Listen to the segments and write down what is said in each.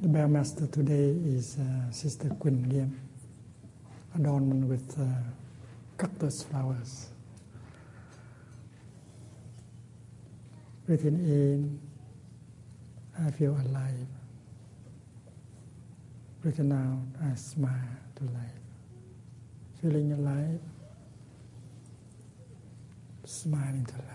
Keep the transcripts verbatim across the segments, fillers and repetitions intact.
The bell master today is uh, Sister Quỳnh Nghiêm, adorned with uh, cactus flowers. Breathing in, I feel alive. Breathing out, I smile to life. Feeling alive, smiling to life.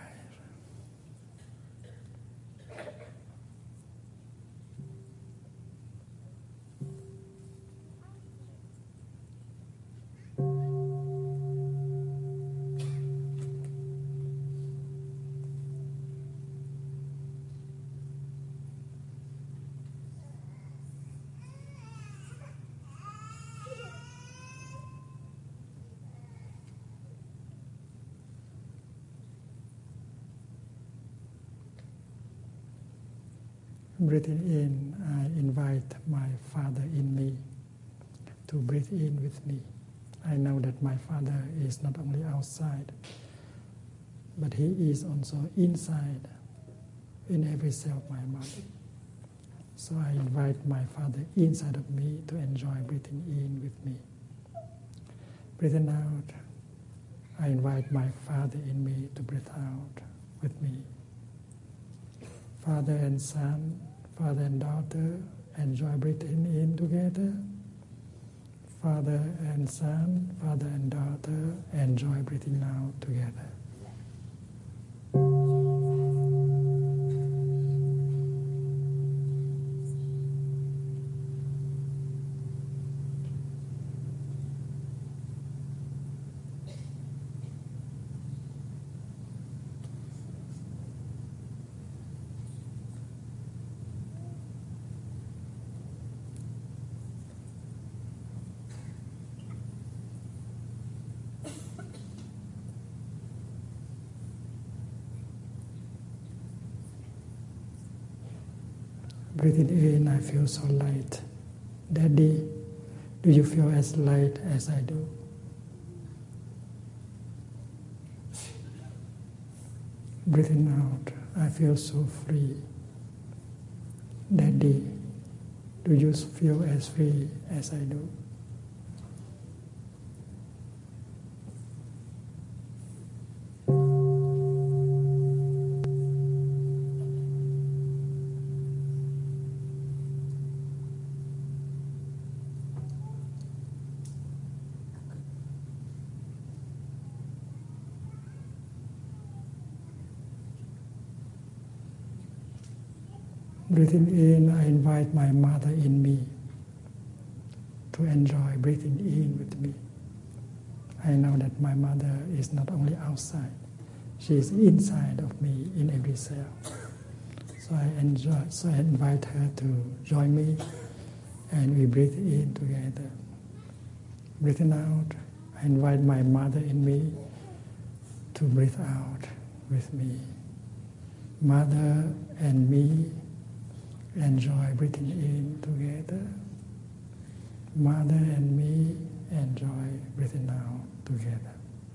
Breathing in, I invite my Father in me to breathe in with me. I know that my Father is not only outside, but He is also inside, in every cell of my body. So I invite my Father inside of me to enjoy breathing in with me. Breathing out, I invite my Father in me to breathe out with me. Father and Son, Father and daughter, enjoy breathing in together. Father and Son, Father and daughter, enjoy breathing out together. Breathing in, I feel so light. Daddy, do you feel as light as I do? Breathing out, I feel so free. Daddy, do you feel as free as I do? Breathing in, I invite my mother in me to enjoy breathing in with me. I know that my mother is not only outside, she is inside of me in every cell. So I enjoy, so I invite her to join me, and we breathe in together. Breathing out, I invite my mother in me to breathe out with me. Mother and me enjoy breathing in together. Mother and me enjoy breathing out together.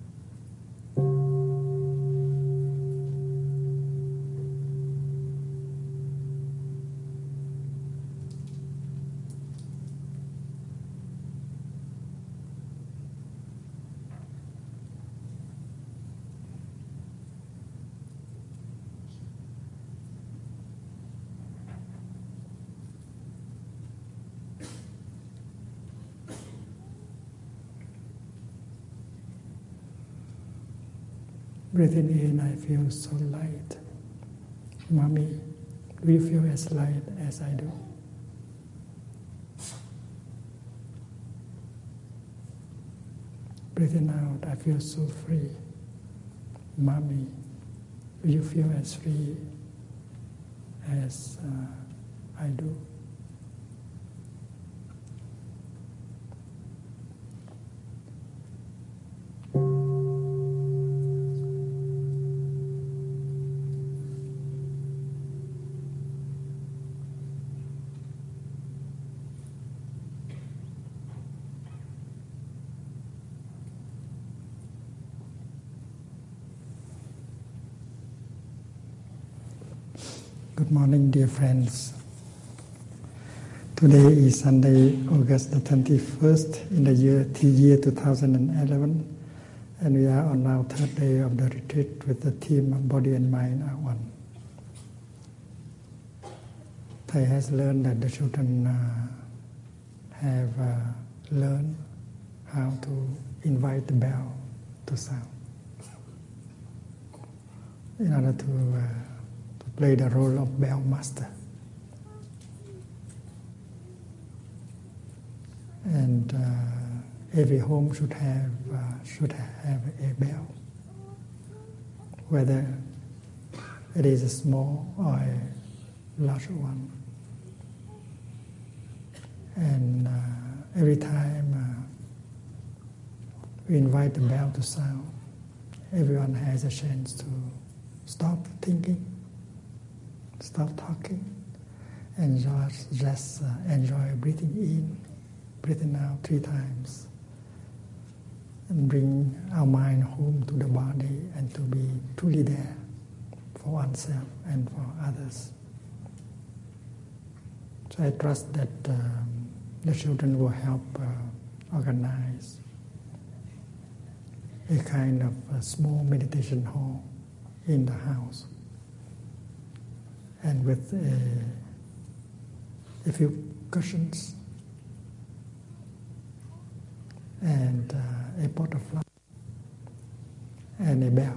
Breathing in, I feel so light. Mommy, do you feel as light as I do? Breathing out, I feel so free. Mommy, do you feel as free as uh, I do? Good morning, dear friends. Today is Sunday, August the twenty-first in the year, the year two thousand eleven, and we are on our third day of the retreat with the theme of Body and Mind are one. Thầy has learned that the children uh, have uh, learned how to invite the bell to sound in order to, uh, to play the role of bell master. And uh, every home should have uh, should have a bell, whether it is a small or a larger one. And uh, every time uh, we invite the bell to sound, everyone has a chance to stop thinking, stop talking, and just, just uh, enjoy breathing in, breathing out three times, and bring our mind home to the body and to be truly there for oneself and for others. So I trust that um, the children will help uh, organize a kind of a small meditation hall in the house, and with a, a few cushions and uh, a pot of flour and a bell.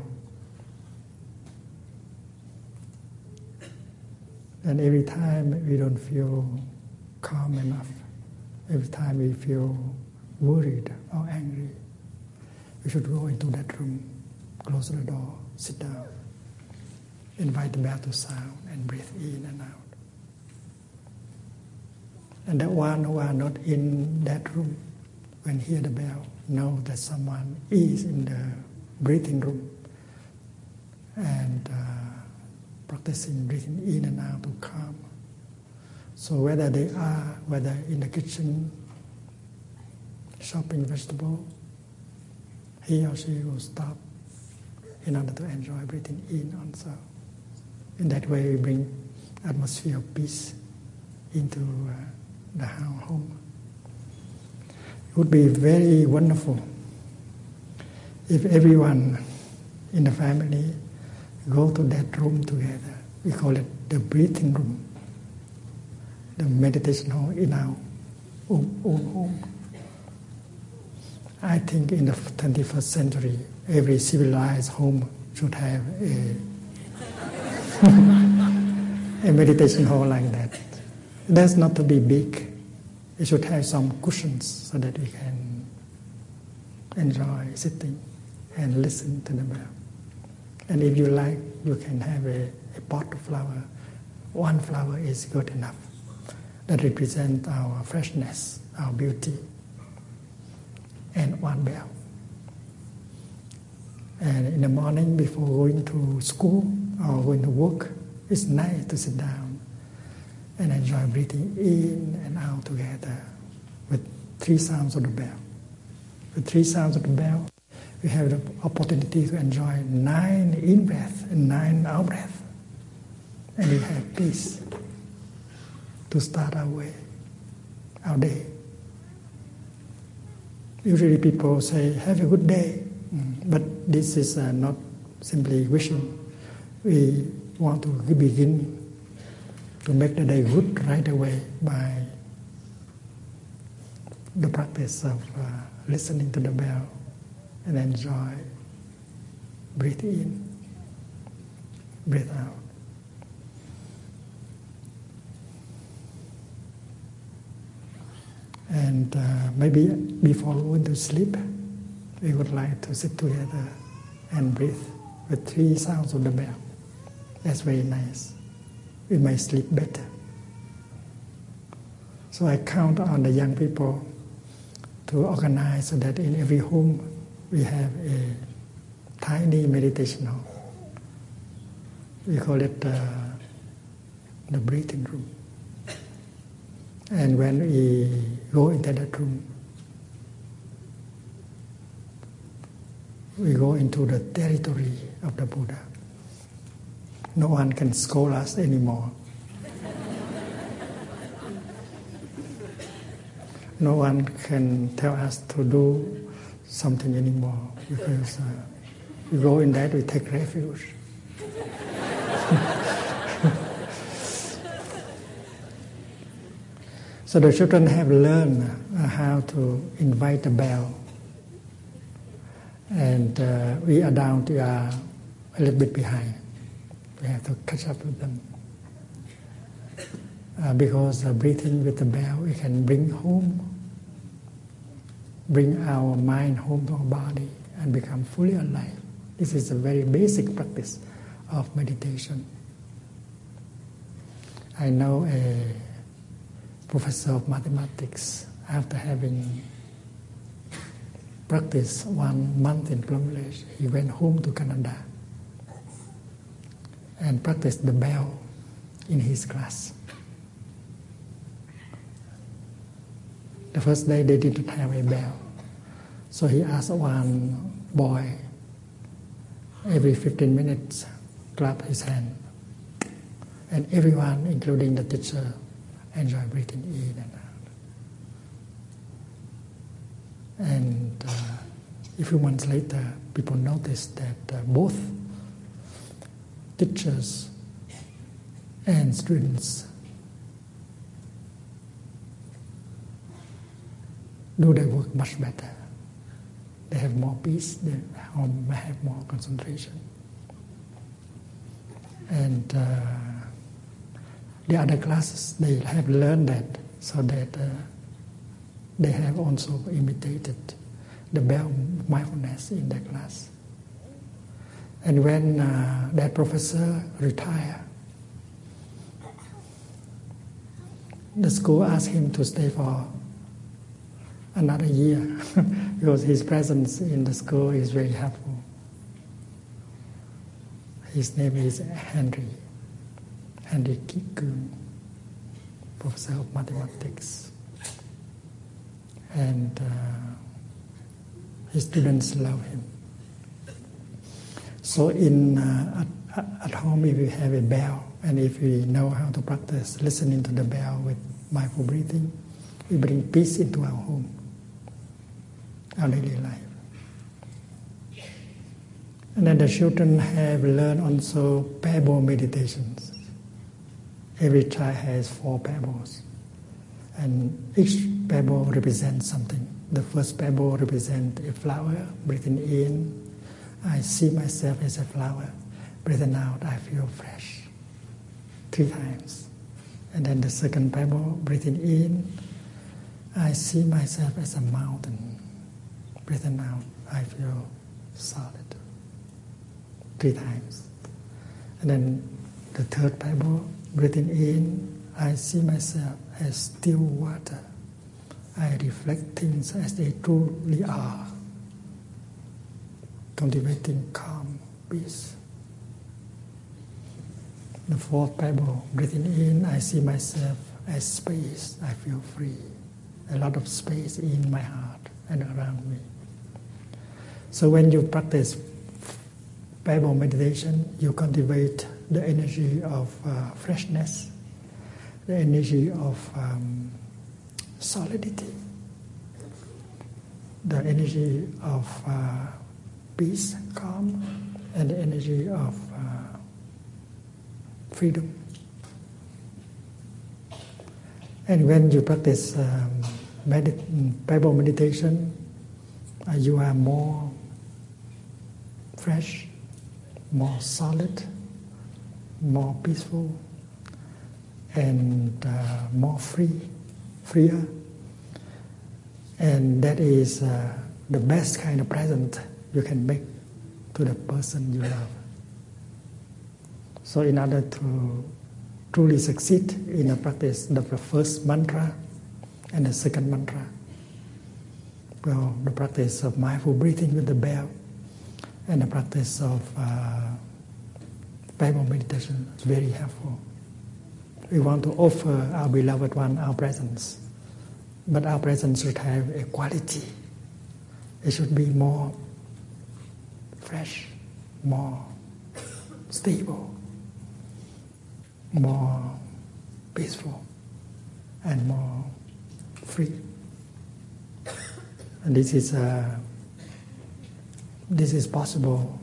And every time we don't feel calm enough, every time we feel worried or angry, we should go into that room, close the door, sit down, invite the bell to sound, and breathe in and out. And the one who are not in that room, when hear the bell, know that someone is in the breathing room and uh, practicing breathing in and out to calm. So whether they are, whether in the kitchen, chopping vegetable, he or she will stop in order to enjoy breathing in also. In that way we bring atmosphere of peace into uh, the home. It would be very wonderful if everyone in the family go to that room together. We call it the breathing room, the meditation hall in our own, own home. I think in the twenty-first century, every civilized home should have a, a meditation hall like that. It does not to be big. It should have some cushions so that we can enjoy sitting and listen to the bell. And if you like, you can have a, a pot of flower. One flower is good enough. That represents our freshness, our beauty. And one bell. And in the morning before going to school or going to work, it's nice to sit down and enjoy breathing in and out together with three sounds of the bell. With three sounds of the bell, we have the opportunity to enjoy nine in-breath and nine out-breath. And we have peace to start our way, our day. Usually people say, have a good day. Mm. But this is uh, not simply wishing. We want to begin to make the day good right away by the practice of uh, listening to the bell and enjoy, breathe in, breathe out. And uh, maybe before going to sleep, we would like to sit together and breathe with three sounds of the bell. That's very nice. We may sleep better. So I count on the young people to organize so that in every home we have a tiny meditation hall. We call it uh, the breathing room. And when we go into that room, we go into the territory of the Buddha. No one can scold us anymore. no one can tell us to do something anymore, because uh, we go in that, we take refuge. So the children have learned uh, how to invite the bell, and uh, we are down, we are a little bit behind. We have to catch up with them. Uh, because uh, breathing with the bell, we can bring home, bring our mind home to our body and become fully alive. This is a very basic practice of meditation. I know a professor of mathematics, after having practiced one month in Plum Village, he went home to Canada and practiced the bell in his class. The first day they didn't have a bell, so he asked one boy, every fifteen minutes, clap his hand. And everyone, including the teacher, enjoyed breathing in and out. And uh, a few months later, people noticed that uh, both teachers and students do their work much better. They have more peace, they have more concentration. And uh, the other classes, they have learned that, so that uh, they have also imitated the bell mindfulness in their class. And when uh, that professor retired, the school asked him to stay for another year because his presence in the school is very helpful. His name is Henry, Henry Kikun, professor of mathematics. And uh, his students love him. So in uh, at, at home, if we have a bell, and if we know how to practice listening to the bell with mindful breathing, we bring peace into our home, our daily life. And then the children have learned also pebble meditations. Every child has four pebbles, and each pebble represents something. The first pebble represents a flower. Breathing in, I see myself as a flower. Breathing out, I feel fresh. Three times. And then the second pebble, breathing in, I see myself as a mountain. Breathing out, I feel solid. Three times. And then the third pebble, breathing in, I see myself as still water. I reflect things as they truly are, cultivating calm, peace. The fourth pebble, breathing in, I see myself as space. I feel free. A lot of space in my heart and around me. So when you practice pebble meditation, you cultivate the energy of uh, freshness, the energy of um, solidity, the energy of uh, peace, calm, and the energy of uh, freedom. And when you practice um, medit- pebble meditation, uh, you are more fresh, more solid, more peaceful, and uh, more free, freer. And that is uh, the best kind of present you can make to the person you love. So in order to truly succeed in the practice of the first mantra and the second mantra, well, the practice of mindful breathing with the bell and the practice of uh, pebble meditation is very helpful. We want to offer our beloved one our presence, but our presence should have a quality. It should be more fresh, more stable, more peaceful, and more free. And this is uh, this is possible.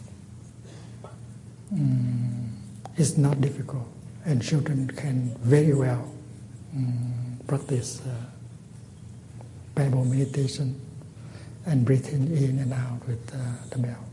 Mm, it's not difficult, and children can very well um, practice uh, Bible meditation and breathing in and out with uh, the bell.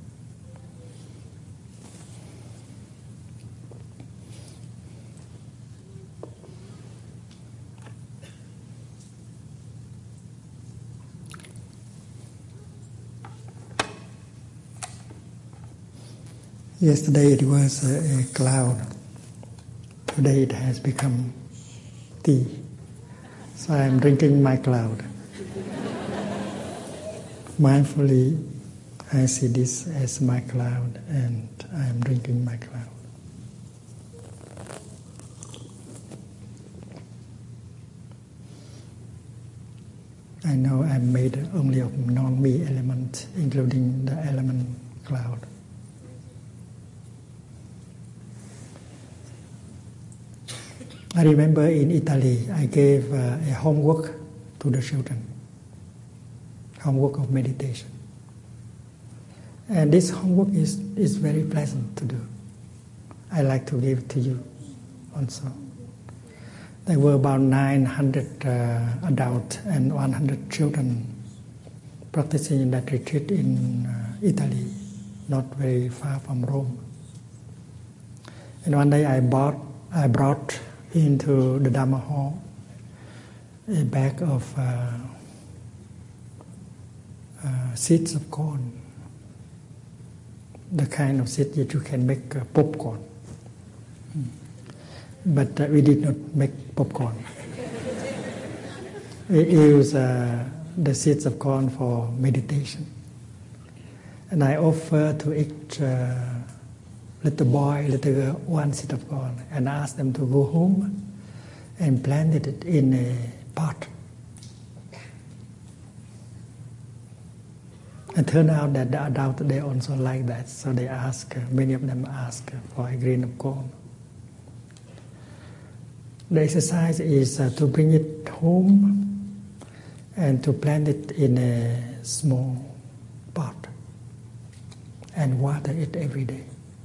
Yesterday it was a, a cloud. Today it has become tea. So I am drinking my cloud. Mindfully, I see this as my cloud, and I am drinking my cloud. I know I am made only of non-me elements, including the element cloud. I remember in Italy, I gave uh, a homework to the children, homework of meditation. And this homework is, is very pleasant to do. I like to give it to you also. There were about nine hundred uh, adults and one hundred children practicing in that retreat in uh, Italy, not very far from Rome. And one day I bought, I brought into the Dhamma hall a bag of uh, uh, seeds of corn, the kind of seed that you can make uh, popcorn. Hmm. But uh, we did not make popcorn. We use uh, the seeds of corn for meditation. And I offer to each uh, little boy, little girl, one seed of corn, and ask them to go home and plant it in a pot. It turned out that the adults, they also like that, so they ask, many of them ask for a grain of corn. The exercise is uh, to bring it home and to plant it in a small pot and water it every day.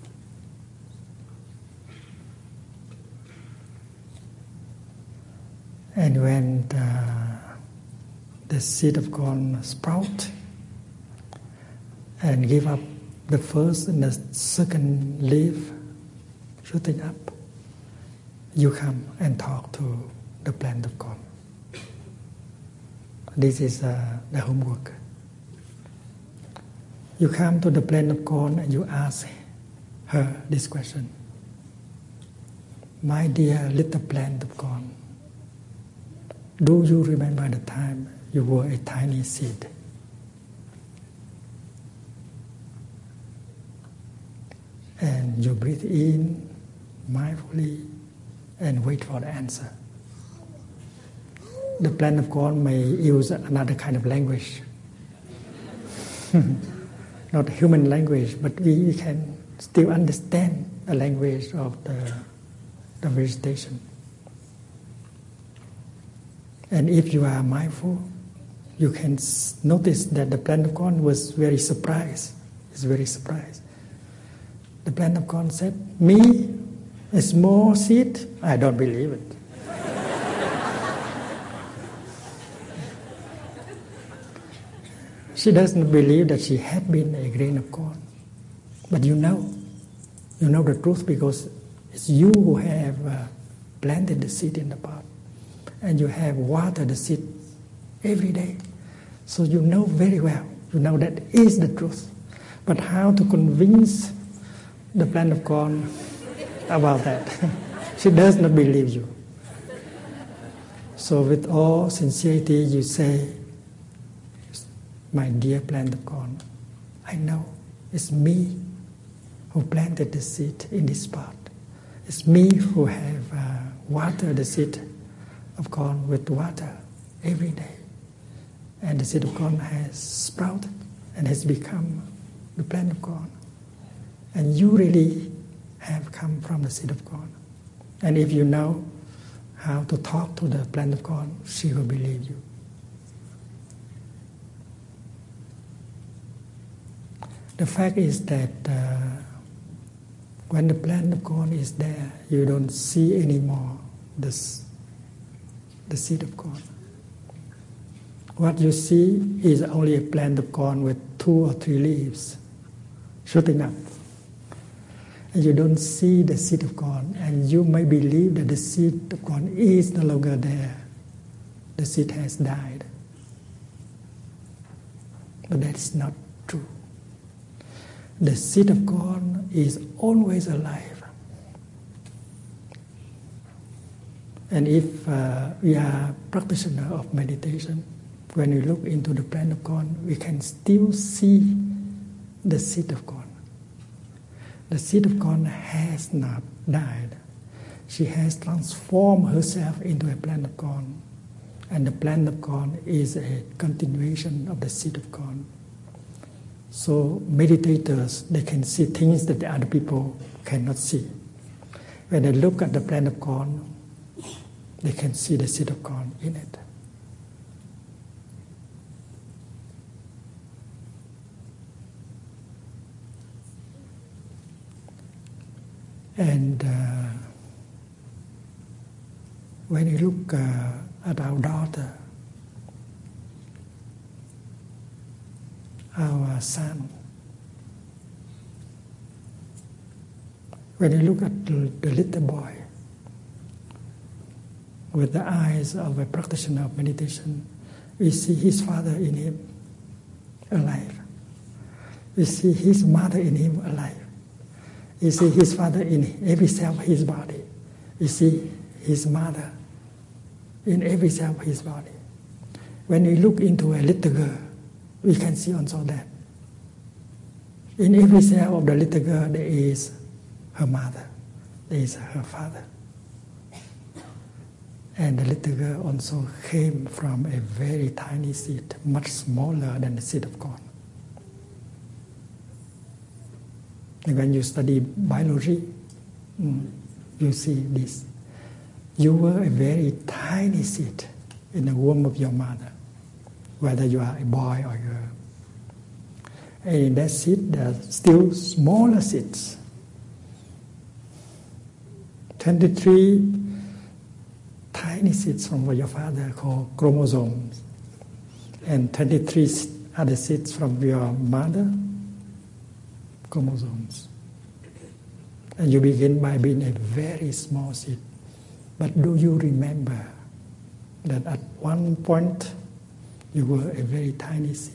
And when the, the seed of corn sprout and give up the first and the second leaf shooting up, you come and talk to the plant of corn. This is uh, the homework. You come to the plant of corn and you ask her this question. My dear little plant of corn, do you remember the time you were a tiny seed? And you breathe in mindfully and wait for the answer. The plant of corn may use another kind of language. Not human language, but we can still understand the language of the, the vegetation. And if you are mindful, you can notice that the plant of corn was very surprised. It's very surprised. The plant of corn said, me, a small seed? I don't believe it. She doesn't believe that she had been a grain of corn. But you know, you know the truth because it's you who have uh, planted the seed in the pot. And you have watered the seed every day. So you know very well, you know that is the truth. But how to convince the plant of corn about that? She does not believe you. So with all sincerity you say, my dear plant of corn, I know it's me who planted the seed in this pot. It's me who have uh, watered the seed of corn with water every day. And the seed of corn has sprouted and has become the plant of corn. And you really have come from the seed of corn. And if you know how to talk to the plant of corn, she will believe you. The fact is that uh, when the plant of corn is there, you don't see anymore this, the seed of corn. What you see is only a plant of corn with two or three leaves shooting up. And you don't see the seed of corn, and you may believe that the seed of corn is no longer there. The seed has died. But that is not true. The seed of corn is always alive. And if uh, we are practitioners of meditation, when we look into the plant of corn, we can still see the seed of corn. The seed of corn has not died. She has transformed herself into a plant of corn. And the plant of corn is a continuation of the seed of corn. So meditators, they can see things that the other people cannot see. When they look at the plant of corn, they can see the seed of corn in it. And uh, when you look uh, at our daughter, our son, when you look at the, the little boy with the eyes of a practitioner of meditation, we see his father in him alive. We see his mother in him alive. You see his father in every cell of his body. You see his mother in every cell of his body. When we look into a little girl, we can see also that. In every cell of the little girl, there is her mother, there is her father. And the little girl also came from a very tiny seed, much smaller than the seed of corn. And when you study biology, mm, you see this. You were a very tiny seed in the womb of your mother, whether you are a boy or a girl. And in that seed, there are still smaller seeds. twenty-three tiny seeds from your father called chromosomes, and twenty-three other seeds from your mother, chromosomes. And you begin by being a very small seed. But do you remember that at one point you were a very tiny seed?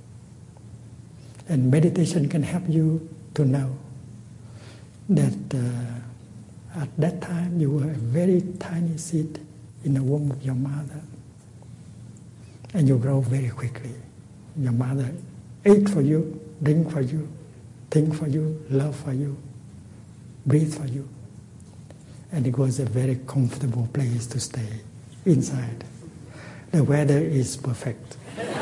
And meditation can help you to know that uh, at that time you were a very tiny seed in the womb of your mother. And you grow very quickly. Your mother ate for you, drink for you, think for you, love for you, breathe for you. And it was a very comfortable place to stay inside. The weather is perfect.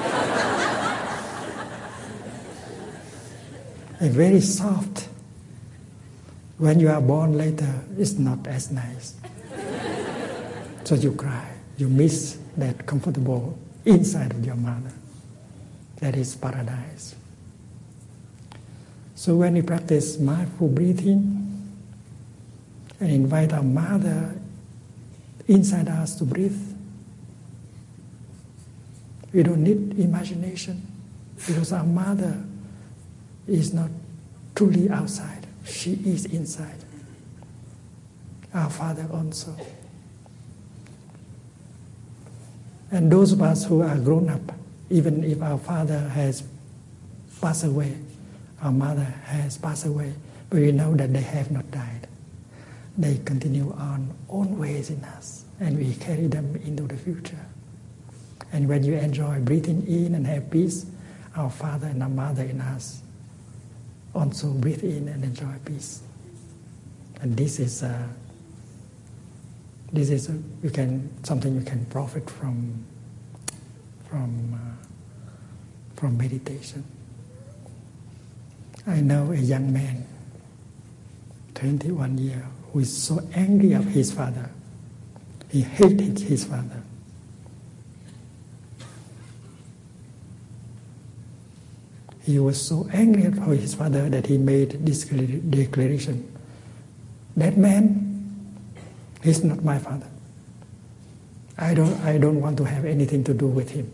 And very soft. When you are born later, it's not as nice. So you cry. You miss that comfortable inside of your mother. That is paradise. So when we practice mindful breathing and invite our mother inside us to breathe, we don't need imagination, because our mother is not truly outside. She is inside. Our father also. And those of us who are grown up, even if our father has passed away, our mother has passed away, but we know that they have not died. They continue on always in us, and we carry them into the future. And when you enjoy breathing in and have peace, our father and our mother in us also breathe in and enjoy peace. And this is uh, this is uh, you can something you can profit from from uh, from meditation. I know a young man, twenty-one years, who is so angry of his father. He hated his father. he was so angry at his father that he made this declaration. That man, he's not my father. I don't, I don't want to have anything to do with him.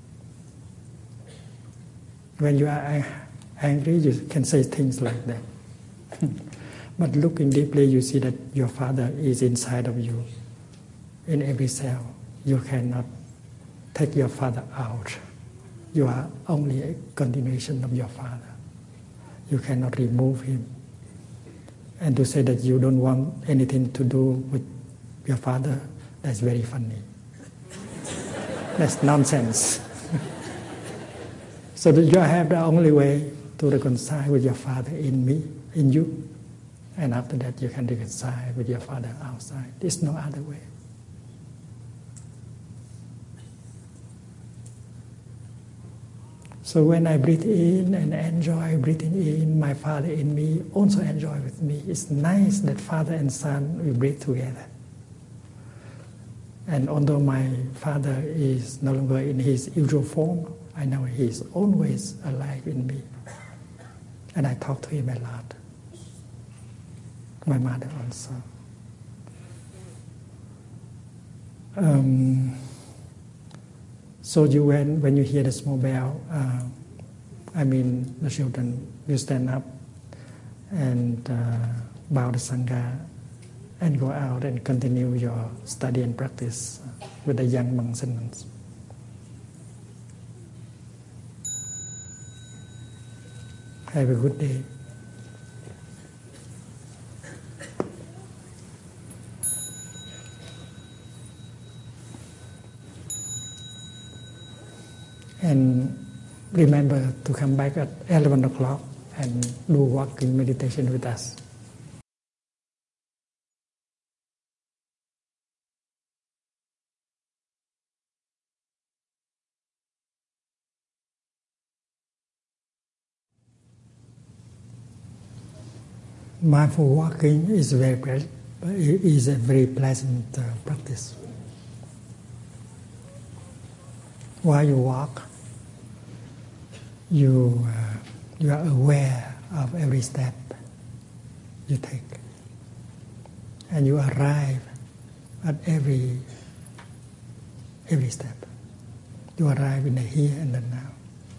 When you are angry, you can say things like that. But looking deeply, you see that your father is inside of you, in every cell. You cannot take your father out. You are only a continuation of your father. You cannot remove him. And to say that you don't want anything to do with your father, that's very funny. That's nonsense. So that you have the only way to reconcile with your father in me, in you. And after that you can reconcile with your father outside. There's no other way. So when I breathe in and enjoy breathing in, my father in me also enjoy with me. It's nice that father and son, we breathe together. And although my father is no longer in his usual form, I know he is always alive in me. And I talk to him a lot. My mother also. Um, so you when, when you hear the small bell, uh, I mean the children, you stand up and uh, bow the Sangha and go out and continue your study and practice with the young monks and nuns. Have a good day. And remember to come back at eleven o'clock and do walking meditation with us. Mindful walking is very is a very pleasant uh, practice. While you walk, you uh, you are aware of every step you take, and you arrive at every every step. You arrive in the here and the now.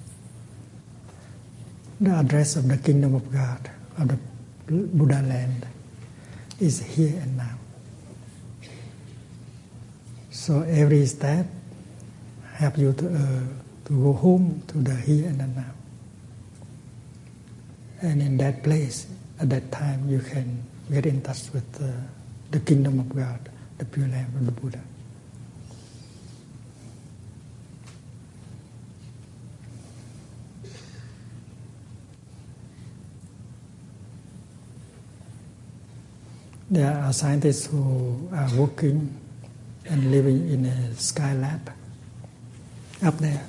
The address of the kingdom of God, of the Buddha land, is here and now. So every step help you to uh, to go home to the here and the now. And in that place, at that time, you can get in touch with uh, the kingdom of God, the pure land of the Buddha. There are scientists who are working and living in a sky lab up there,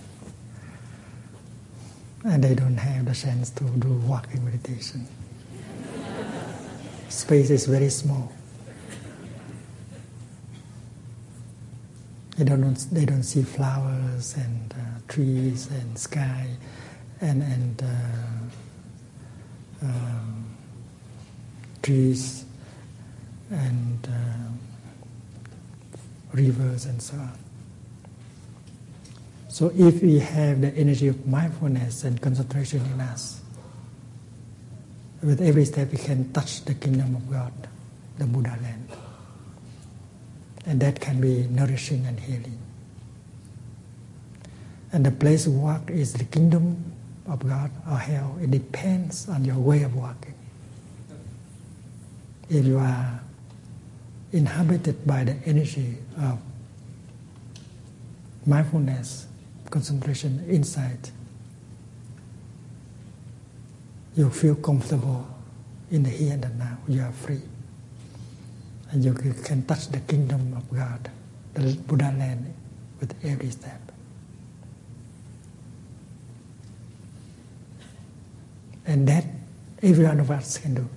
and they don't have the chance to do walking meditation. Space is very small. They don't they don't see flowers and uh, trees and sky and and uh, um, trees and uh, rivers and so on. So if we have the energy of mindfulness and concentration in us, with every step we can touch the kingdom of God, the Buddha land. And that can be nourishing and healing. And the place of walk is the kingdom of God or hell. It depends on your way of walking. If you are inhabited by the energy of mindfulness, concentration, insight, you feel comfortable in the here and the now. You are free. And you can touch the kingdom of God, the Buddha land, with every step. And that every one of us can do.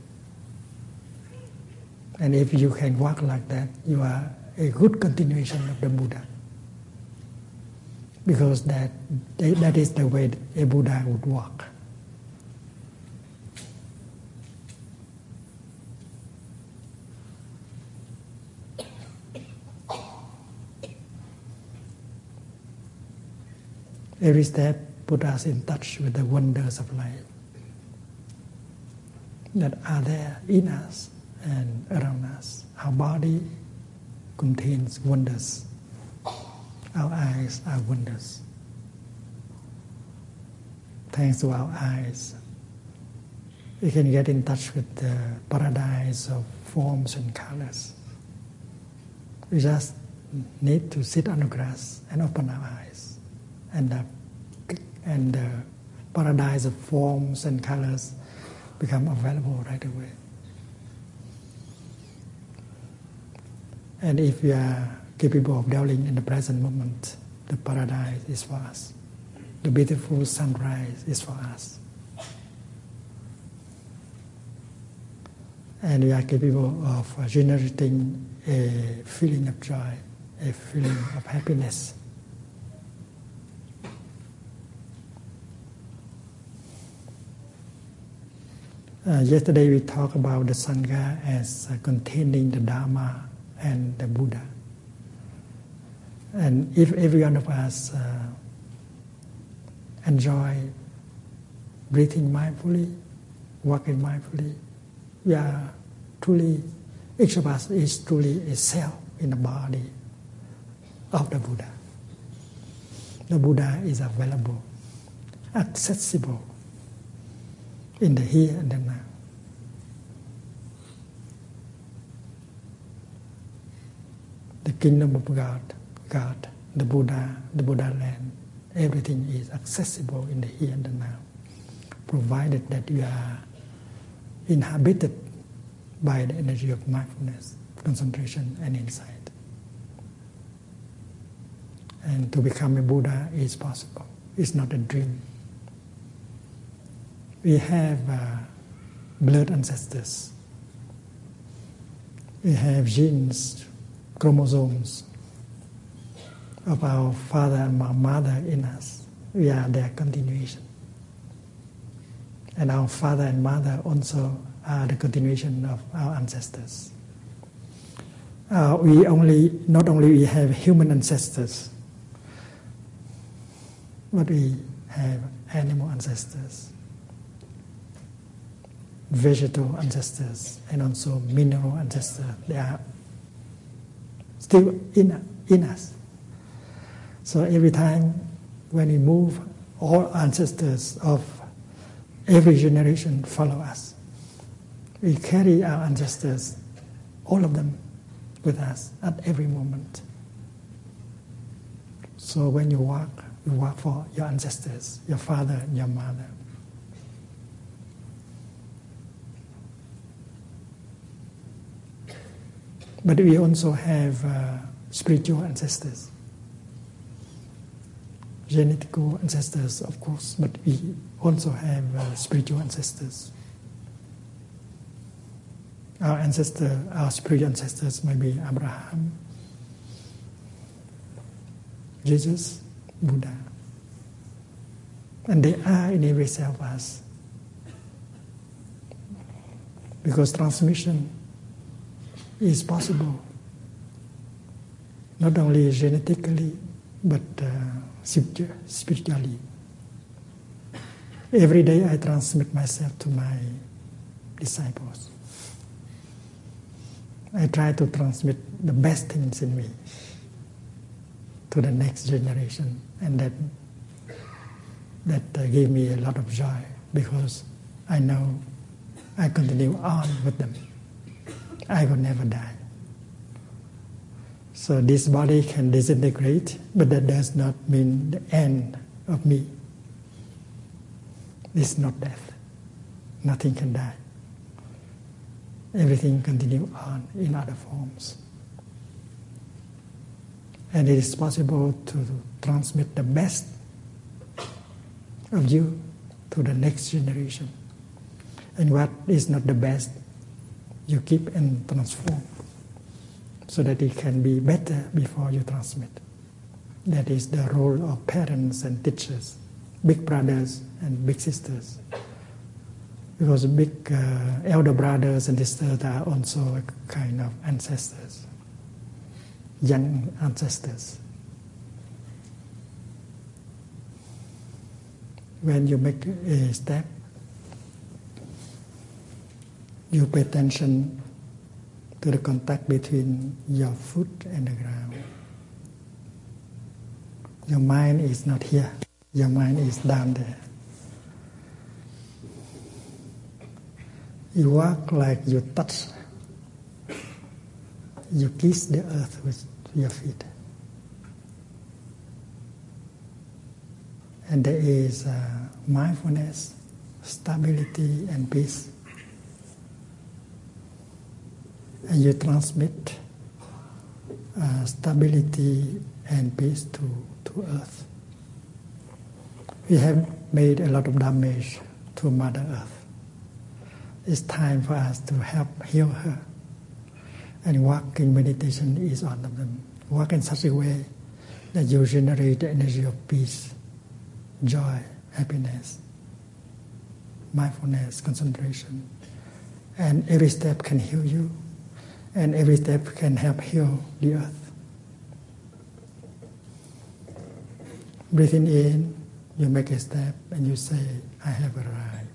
And if you can walk like that, you are a good continuation of the Buddha. Because that that is the way a Buddha would walk. Every step put us in touch with the wonders of life that are there in us and around us. Our body contains wonders. Our eyes are wonders. Thanks to our eyes, we can get in touch with the paradise of forms and colors. We just need to sit on the grass and open our eyes, and the, and the paradise of forms and colors become available right away. And if we are capable of dwelling in the present moment, the paradise is for us. The beautiful sunrise is for us. And we are capable of uh, generating a feeling of joy, a feeling of happiness. Uh, yesterday we talked about the Sangha as uh, containing the Dharma and the Buddha. And if every one of us uh, enjoy breathing mindfully, walking mindfully, we are truly, each of us is truly a cell in the body of the Buddha. The Buddha is available, accessible in the here and the now. The kingdom of God, God, the Buddha, the Buddha land, everything is accessible in the here and the now, provided that you are inhabited by the energy of mindfulness, concentration, and insight. And to become a Buddha is possible. It's not a dream. We have uh, blood ancestors. We have genes, chromosomes of our father and our mother in us. We are their continuation. And our father and mother also are the continuation of our ancestors. Uh, we only, not only we have human ancestors, but we have animal ancestors, vegetal ancestors, and also mineral ancestors. They are still in, in us. So every time when we move, all ancestors of every generation follow us. We carry our ancestors, all of them, with us at every moment. So when you walk, you walk for your ancestors, your father and your mother. But we also have uh, spiritual ancestors, genetical ancestors, of course, but we also have uh, spiritual ancestors. Our ancestor, our spiritual ancestors may be Abraham, Jesus, Buddha. And they are in every cell of us. Because transmission is possible, not only genetically, but uh, spiritually. Every day I transmit myself to my disciples. I try to transmit the best things in me to the next generation, and that that uh, gave me a lot of joy, because I know I continue on with them. I will never die. So this body can disintegrate, but that does not mean the end of me. It's not death. Nothing can die. Everything continues on in other forms. And it is possible to transmit the best of you to the next generation. And what is not the best, you keep and transform, so that it can be better before you transmit. That is the role of parents and teachers, big brothers and big sisters. Because big uh, elder brothers and sisters are also a kind of ancestors, young ancestors. when you make a step, you pay attention to the contact between your foot and the ground. Your mind is not here. Your mind is down there. You walk like you touch. You kiss the earth with your feet. And there is uh, mindfulness, stability, and peace. And you transmit uh, stability and peace to, to earth. We have made a lot of damage to Mother Earth. It's time for us to help heal her. And walking meditation is one of them. Walk in such a way that you generate the energy of peace, joy, happiness, mindfulness, concentration. And every step can heal you. And every step can help heal the earth. Breathing in, you make a step and you say, I have arrived.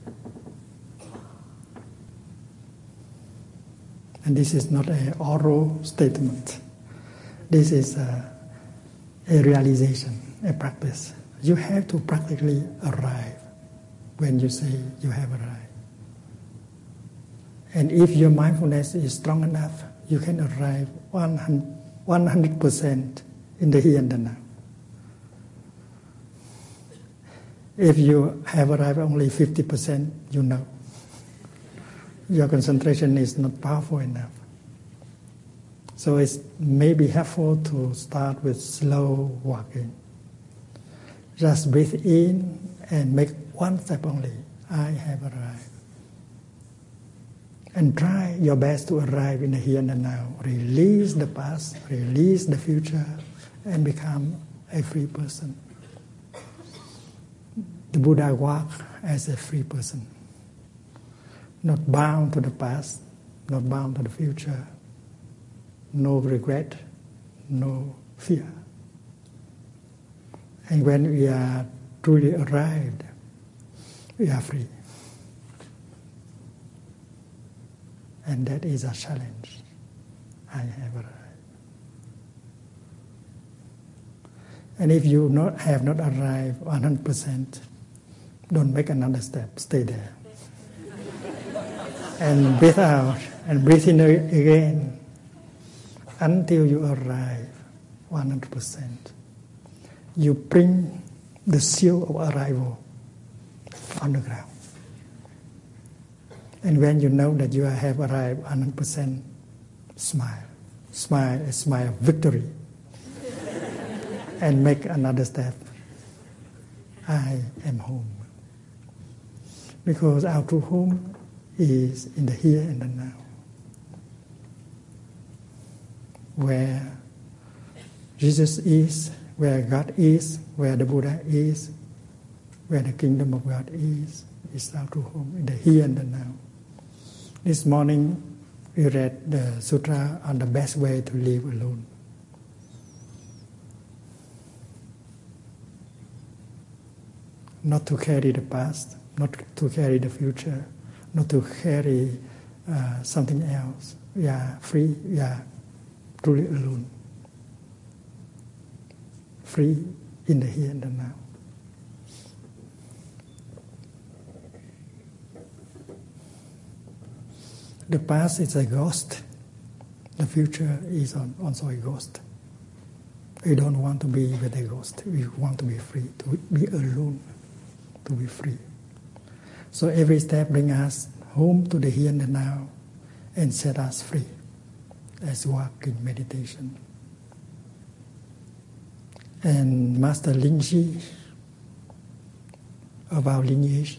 And this is not an oral statement. This is a, a realization, a practice. You have to practically arrive when you say you have arrived. And if your mindfulness is strong enough, you can arrive one hundred percent in the here and the now. If you have arrived only fifty percent, you know. Your concentration is not powerful enough. So it may be helpful to start with slow walking. Just breathe in and make one step only. I have arrived. And try your best to arrive in the here and the now. Release the past, release the future, and become a free person. The Buddha walked as a free person. Not bound to the past, not bound to the future. No regret, no fear. And when we are truly arrived, we are free. And that is a challenge. I have arrived. And if you not, have not arrived one hundred percent, don't make another step. Stay there. And breathe out and breathe in again until you arrive one hundred percent. You bring the seal of arrival on the ground. And when you know that you have arrived one hundred percent, smile. Smile, a smile of victory. And make another step. I am home. Because our true home is in the here and the now. Where Jesus is, where God is, where the Buddha is, where the kingdom of God is, is our true home, in the here and the now. This morning, we read the sutra on the best way to live alone. Not to carry the past, not to carry the future, not to carry uh, something else. We are free, we are truly alone. Free in the here and the now. The past is a ghost. The future is also a ghost. We don't want to be with a ghost. We want to be free, to be alone, to be free. So every step brings us home to the here and the now and set us free as we walk in meditation. And Master Lingji of our lineage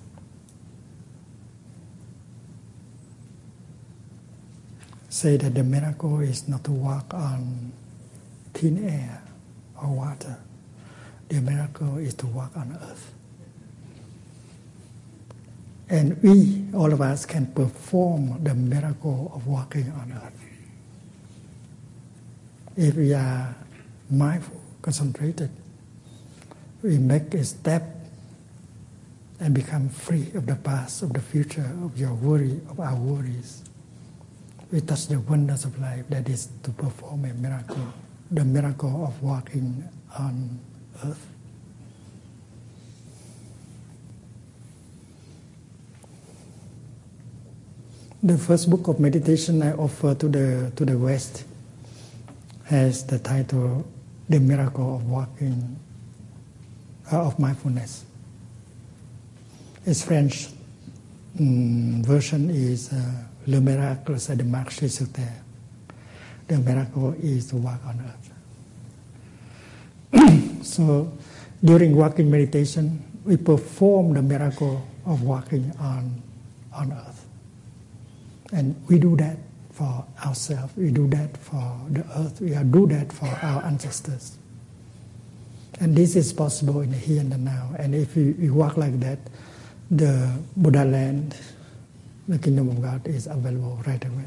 say that the miracle is not to walk on thin air or water. The miracle is to walk on earth. And we, all of us, can perform the miracle of walking on earth. If we are mindful, concentrated, we make a step and become free of the past, of the future, of your worry, of our worries. We touch the wonders of life, that is to perform a miracle, the miracle of walking on earth. The first book of meditation I offer to the to the West has the title "The Miracle of Walking uh, of Mindfulness." Its French um, version is uh, "Le miracle, c'est de marcher sur terre." The miracle is to walk on earth. So, during walking meditation, we perform the miracle of walking on on earth. And we do that for ourselves, we do that for the earth, we do that for our ancestors. And this is possible in the here and the now. And if we, we walk like that, the Buddha land, the kingdom of God is available right away.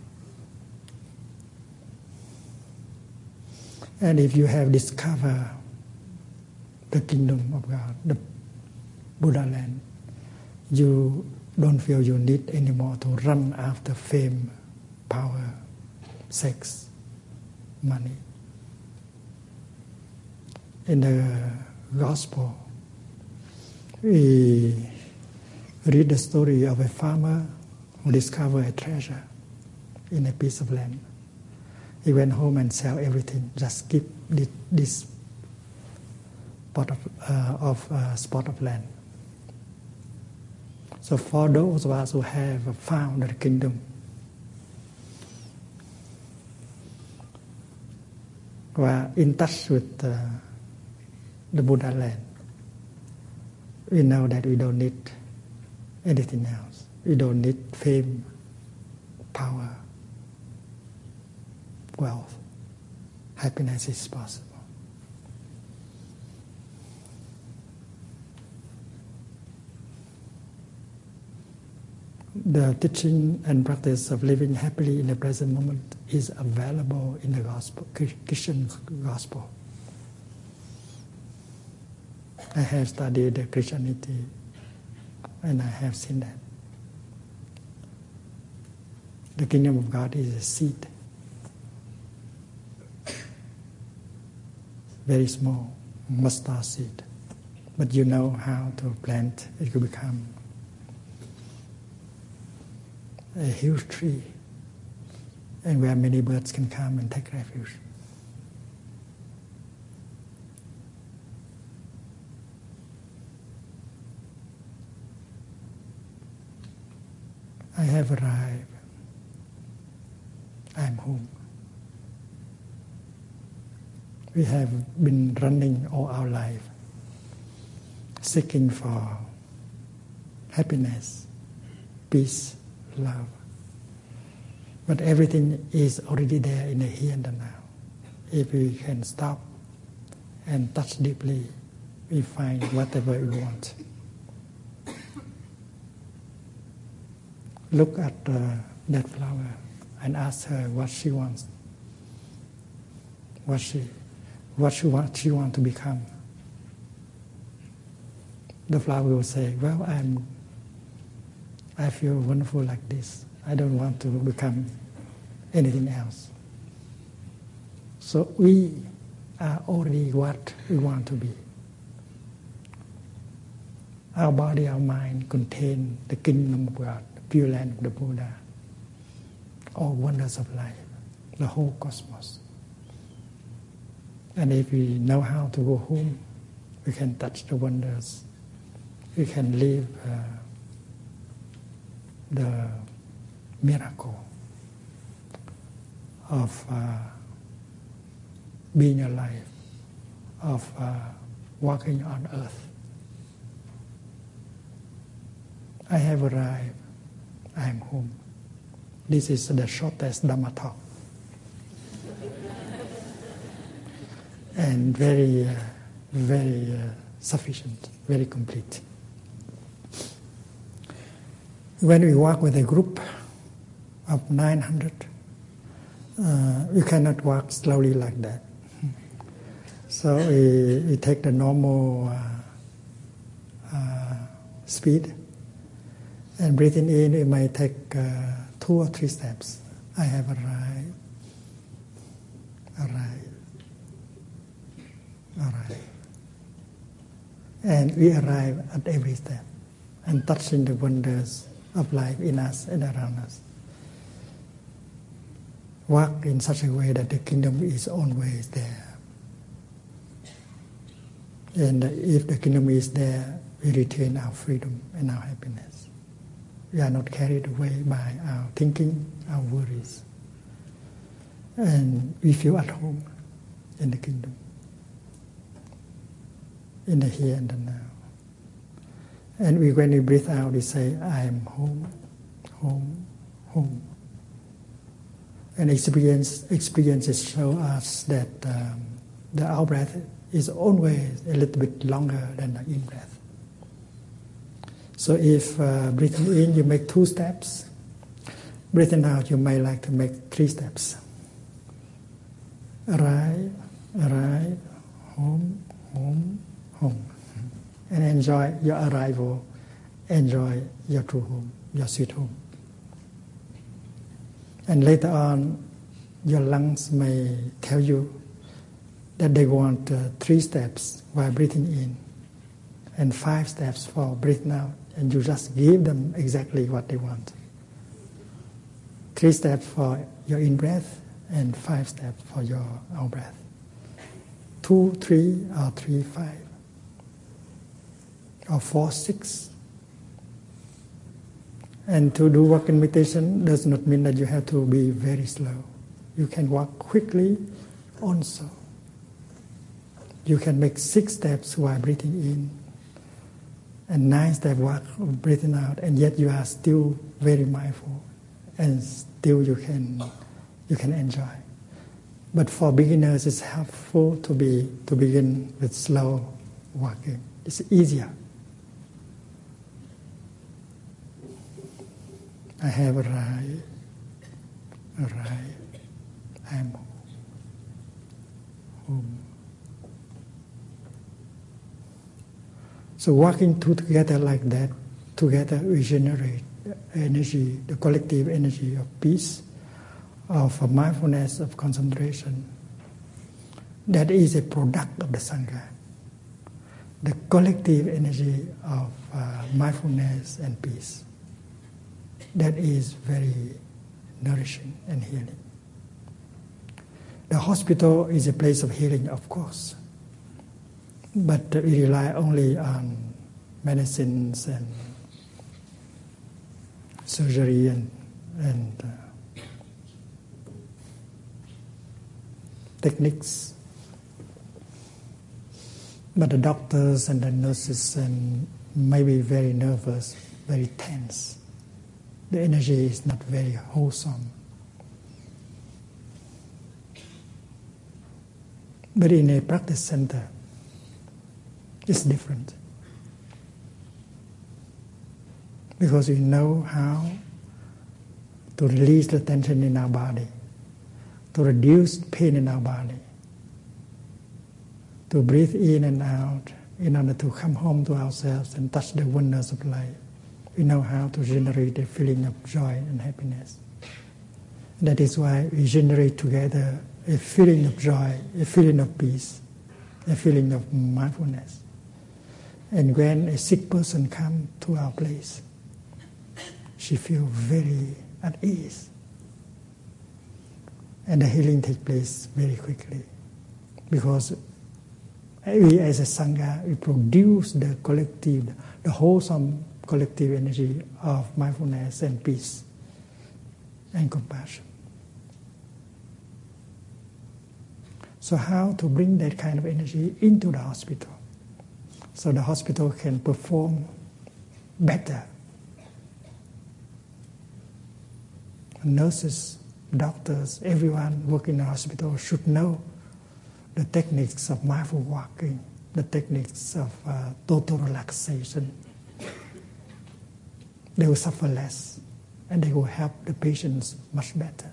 And if you have discovered the kingdom of God, the Buddha land, you don't feel you need anymore to run after fame, power, sex, money. In the Gospel, we read the story of a farmer who discovered a treasure in a piece of land. He went home and sell everything, just keep this pot of, uh, of uh, spot of land. So for those of us who have found the kingdom, who are in touch with uh, the Buddha land, we know that we don't need anything else. We don't need fame, power, wealth. Happiness is possible. The teaching and practice of living happily in the present moment is available in the gospel, Christian gospel. I have studied Christianity and I have seen that. The kingdom of God is a seed, very small, mustard seed, but you know how to plant it to become a huge tree, and where many birds can come and take refuge. I have arrived. I am home. We have been running all our life, seeking for happiness, peace, love. But everything is already there in the here and the now. If we can stop and touch deeply, we find whatever we want. Look at uh, that flower and ask her what she wants, what she, what she wants she want to become. The flower will say, "Well, I'm. I feel wonderful like this. I don't want to become anything else." So we are already what we want to be. Our body, our mind contain the kingdom of God, the pure land of the Buddha, all wonders of life, the whole cosmos. And if we know how to go home, we can touch the wonders. We can live uh, the miracle of uh, being alive, of uh, walking on earth. I have arrived. I am home. This is the shortest Dhamma talk. And very, uh, very uh, sufficient, very complete. When we walk with a group of nine hundred, uh, we cannot walk slowly like that. So we, we take the normal uh, uh, speed. And breathing in, it might take uh, two or three steps. I have arrived, arrived, arrived. And we arrive at every step and touching the wonders of life in us and around us. Work in such a way that the kingdom is always there. And if the kingdom is there, we retain our freedom and our happiness. We are not carried away by our thinking, our worries. And we feel at home in the kingdom, in the here and the now. And we, when we breathe out, we say, I am home, home, home. And experience, experiences show us that um, the out-breath is always a little bit longer than the in-breath. So if uh, breathing in, you make two steps. Breathing out, you may like to make three steps. Arrive, arrive, home, home, home. And enjoy your arrival, enjoy your true home, your sweet home. And later on, your lungs may tell you that they want uh, three steps while breathing in and five steps for breathing out, and you just give them exactly what they want. Three steps for your in-breath and five steps for your out-breath. Two, three, or three, five. Or four, six. And to do walking meditation does not mean that you have to be very slow. You can walk quickly also. You can make six steps while breathing in, and nine steps while breathing out, and yet you are still very mindful, and still you can you can enjoy. But for beginners, it's helpful to be to begin with slow walking. It's easier. I have arrived, arrived, I am home. So walking two together like that, together we generate energy, the collective energy of peace, of mindfulness, of concentration. That is a product of the Sangha. The collective energy of uh, mindfulness and peace. That is very nourishing and healing. The hospital is a place of healing, of course, but we rely only on medicines and surgery and, and uh, techniques. But the doctors and the nurses and may be very nervous, very tense. The energy is not very wholesome. But in a practice center, it's different. Because we know how to release the tension in our body, to reduce pain in our body, to breathe in and out in order to come home to ourselves and touch the wonders of life. We know how to generate a feeling of joy and happiness. That is why we generate together a feeling of joy, a feeling of peace, a feeling of mindfulness. And when a sick person comes to our place, she feels very at ease. And the healing takes place very quickly. Because we as a Sangha, we produce the collective, the wholesome collective energy of mindfulness and peace and compassion. So how to bring that kind of energy into the hospital so the hospital can perform better? Nurses, doctors, everyone working in the hospital should know the techniques of mindful walking, the techniques of uh, total relaxation. They will suffer less, and they will help the patients much better.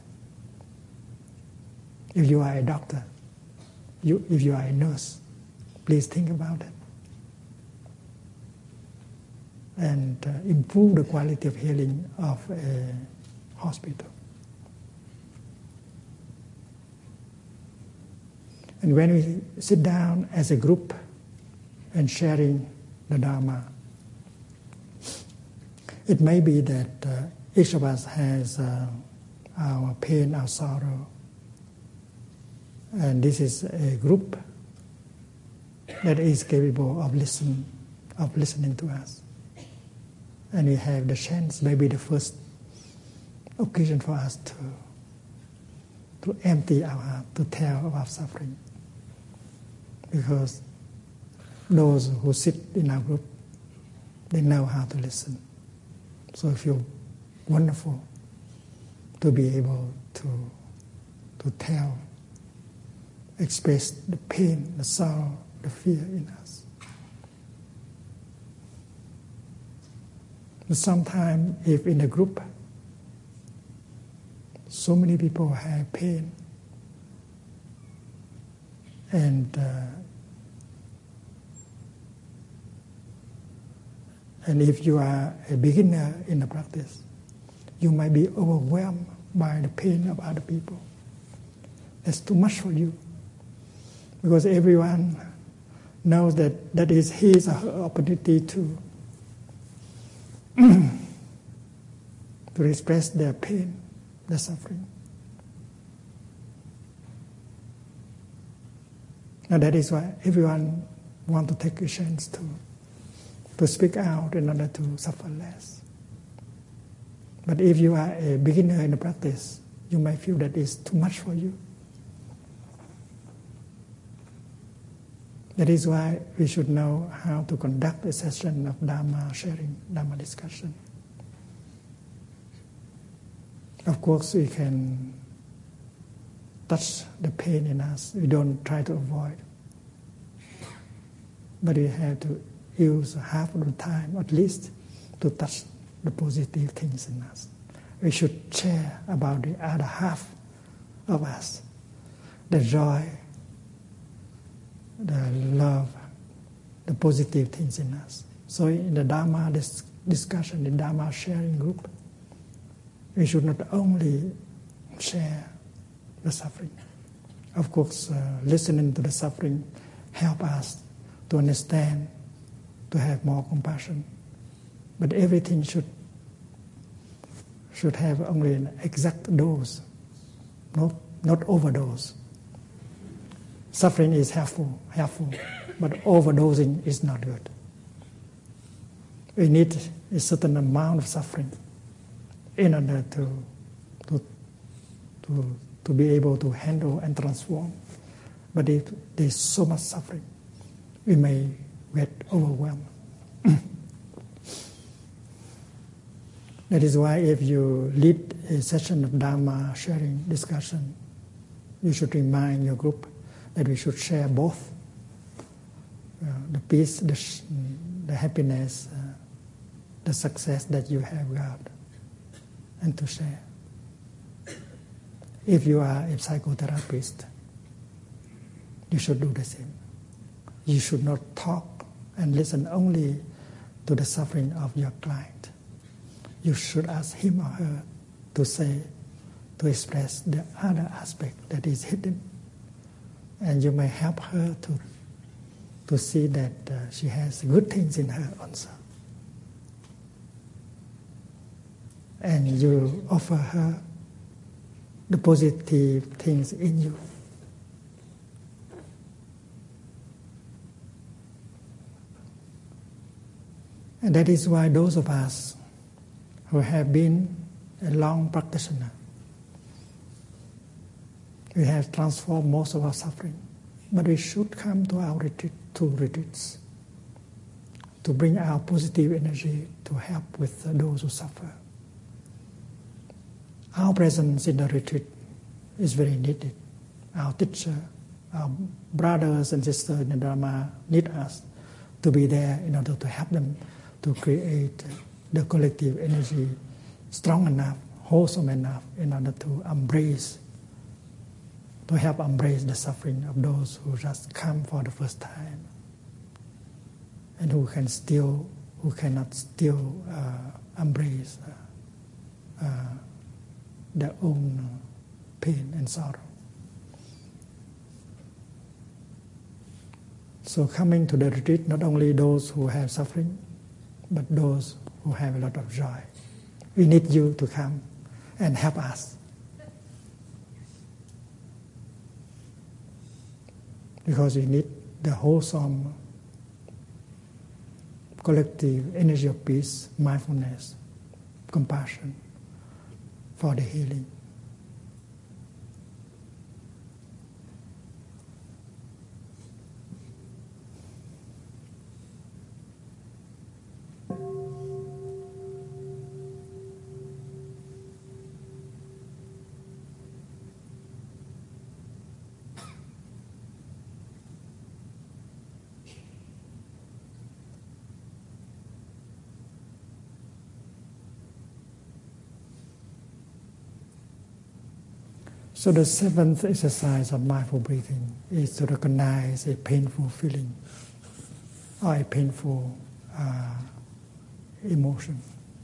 If you are a doctor, you, if you are a nurse, please think about it. and uh, improve the quality of healing of a hospital. And when we sit down as a group and sharing the Dharma, it may be that uh, each of us has uh, our pain, our sorrow, and this is a group that is capable of listen, of listening to us. And we have the chance, maybe the first occasion for us to, to empty our heart, to tell of our suffering. Because those who sit in our group, they know how to listen. So I feel wonderful to be able to, to tell, express the pain, the sorrow, the fear in us. But sometimes, if in a group, so many people have pain, and uh, and if you are a beginner in the practice, you might be overwhelmed by the pain of other people. That's too much for you, because everyone knows that that is his or her opportunity to to express their pain, their suffering. And that is why everyone wants to take a chance to to speak out in order to suffer less. But if you are a beginner in the practice, you might feel that it's too much for you. That is why we should know how to conduct a session of Dharma sharing, Dharma discussion. Of course, we can touch the pain in us. We don't try to avoid. But we have to use half of the time, at least, to touch the positive things in us. We should share about the other half of us, the joy, the love, the positive things in us. So in the Dharma dis- discussion, the Dharma sharing group, we should not only share the suffering. Of course, uh, listening to the suffering help us to understand, to have more compassion. But everything should should have only an exact dose, not not overdose. Suffering is helpful, helpful, but overdosing is not good. We need a certain amount of suffering in order to to to to be able to handle and transform. But if there's so much suffering, we may get overwhelmed. That is why if you lead a session of Dharma sharing discussion, you should remind your group that we should share both uh, the peace, the, sh- the happiness, uh, the success that you have got, and to share. If you are a psychotherapist, you should do the same. You should not talk and listen only to the suffering of your client. You should ask him or her to say, to express the other aspect that is hidden. And you may help her to, to see that uh, she has good things in her also. And you offer her the positive things in you. And that is why those of us who have been a long practitioner, we have transformed most of our suffering. But we should come to our retreat, to retreats, to bring our positive energy to help with those who suffer. Our presence in the retreat is very needed. Our teacher, our brothers and sisters in the Dharma need us to be there in order to help them to create the collective energy strong enough, wholesome enough in order to embrace, to help embrace the suffering of those who just come for the first time and who can still who cannot still uh, embrace uh, uh, their own pain and sorrow. So coming to the retreat, not only those who have suffering, but those who have a lot of joy. We need you to come and help us. Because we need the wholesome, collective energy of peace, mindfulness, compassion for the healing. So the seventh exercise of mindful breathing is to recognize a painful feeling or a painful uh, emotion.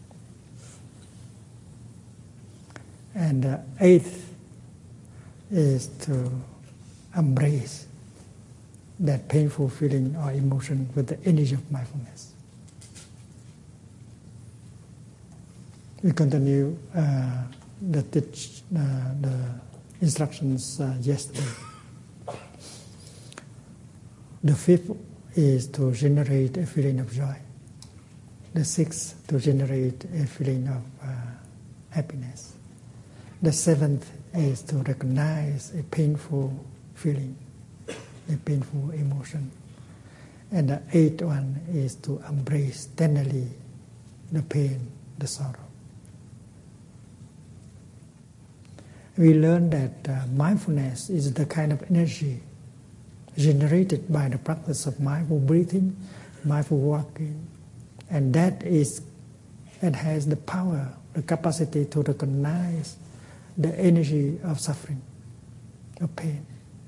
And the eighth is to embrace that painful feeling or emotion with the energy of mindfulness. We continue uh, the, teach, uh, the instructions uh, yesterday. The fifth is to generate a feeling of joy. The sixth, to generate a feeling of uh, happiness. The seventh is to recognize a painful feeling, a painful emotion. And the eighth one is to embrace tenderly the pain, the sorrow. We learn that uh, mindfulness is the kind of energy generated by the practice of mindful breathing, mindful walking, and that is that has the power, the capacity to recognize the energy of suffering, of pain.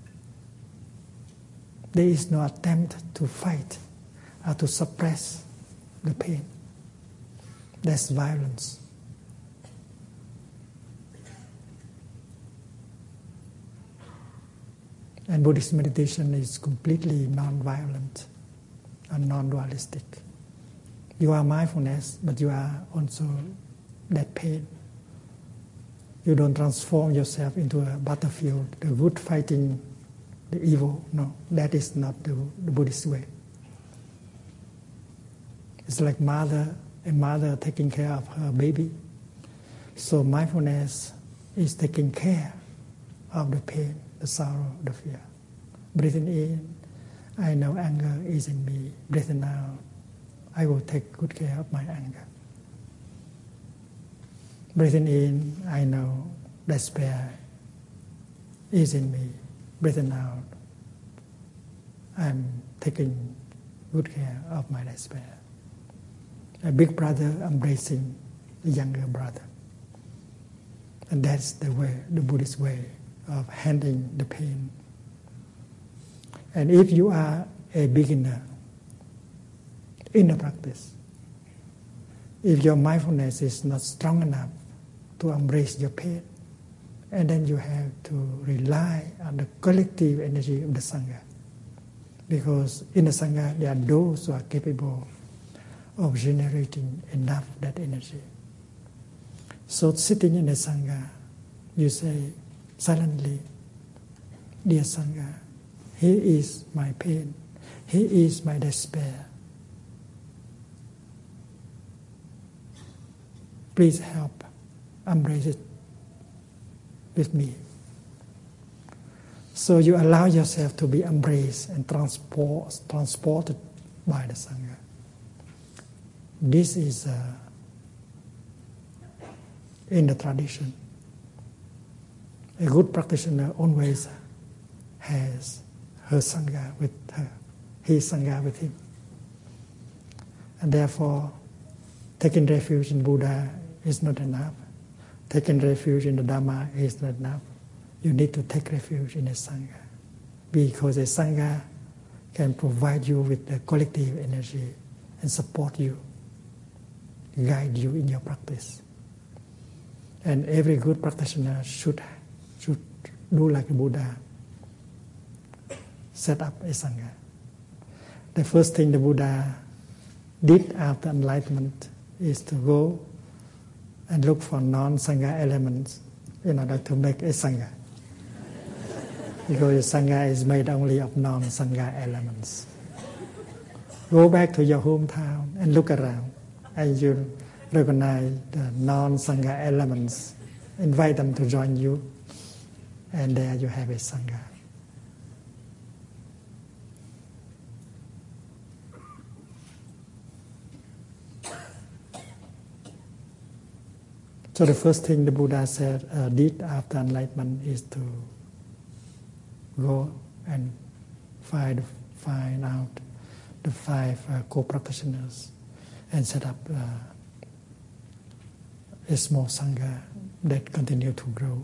There is no attempt to fight or to suppress the pain. That's violence. And Buddhist meditation is completely non-violent and non-dualistic. You are mindfulness, but you are also that pain. You don't transform yourself into a battlefield, the good fighting the evil. No, that is not the, the Buddhist way. It's like mother, a mother taking care of her baby. So mindfulness is taking care of the pain, the sorrow, the fear. Breathing in, I know anger is in me. Breathing out, I will take good care of my anger. Breathing in, I know despair is in me. Breathing out, I'm taking good care of my despair. A big brother embracing the younger brother. And that's the way, the Buddhist way of handling the pain. And if you are a beginner in the practice, if your mindfulness is not strong enough to embrace your pain, and then you have to rely on the collective energy of the Sangha. Because in the Sangha, there are those who are capable of generating enough of that energy. So sitting in the Sangha, you say silently, dear Sangha, here is my pain, here is my despair. Please help embrace it with me. So you allow yourself to be embraced and transport, transported by the Sangha. This is uh, in the tradition. A good practitioner always has her Sangha with her, his Sangha with him. And therefore, taking refuge in Buddha is not enough. Taking refuge in the Dhamma is not enough. You need to take refuge in a Sangha. Because a Sangha can provide you with the collective energy and support you guide you in your practice. And every good practitioner should, should do like a Buddha, set up a Sangha. The first thing the Buddha did after enlightenment is to go and look for non-Sangha elements in order to make a Sangha. Because a Sangha is made only of non-Sangha elements. Go back to your hometown and look around, and you recognize the non-Sangha elements. Invite them to join you, and there you have a Sangha. So the first thing the Buddha said, uh, did after enlightenment is to go and find, find out the five uh, co-practitioners and set up uh, a small Sangha that continue to grow.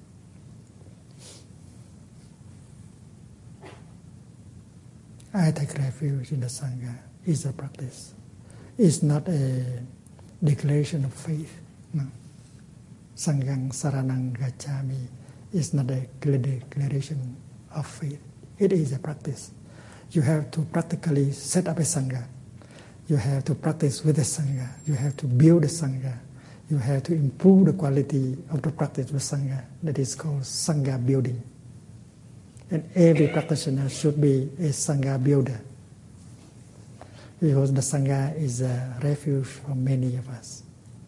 I take refuge in the Sangha is a practice. It's not a declaration of faith. No. Sanghang Saranang Gacchami is not a declaration of faith. It is a practice. You have to practically set up a Sangha. You have to practice with a Sangha. You have to build a Sangha. You have to improve the quality of the practice with Sangha. That is called Sangha building. And every practitioner should be a Sangha builder. Because the Sangha is a refuge for many of us.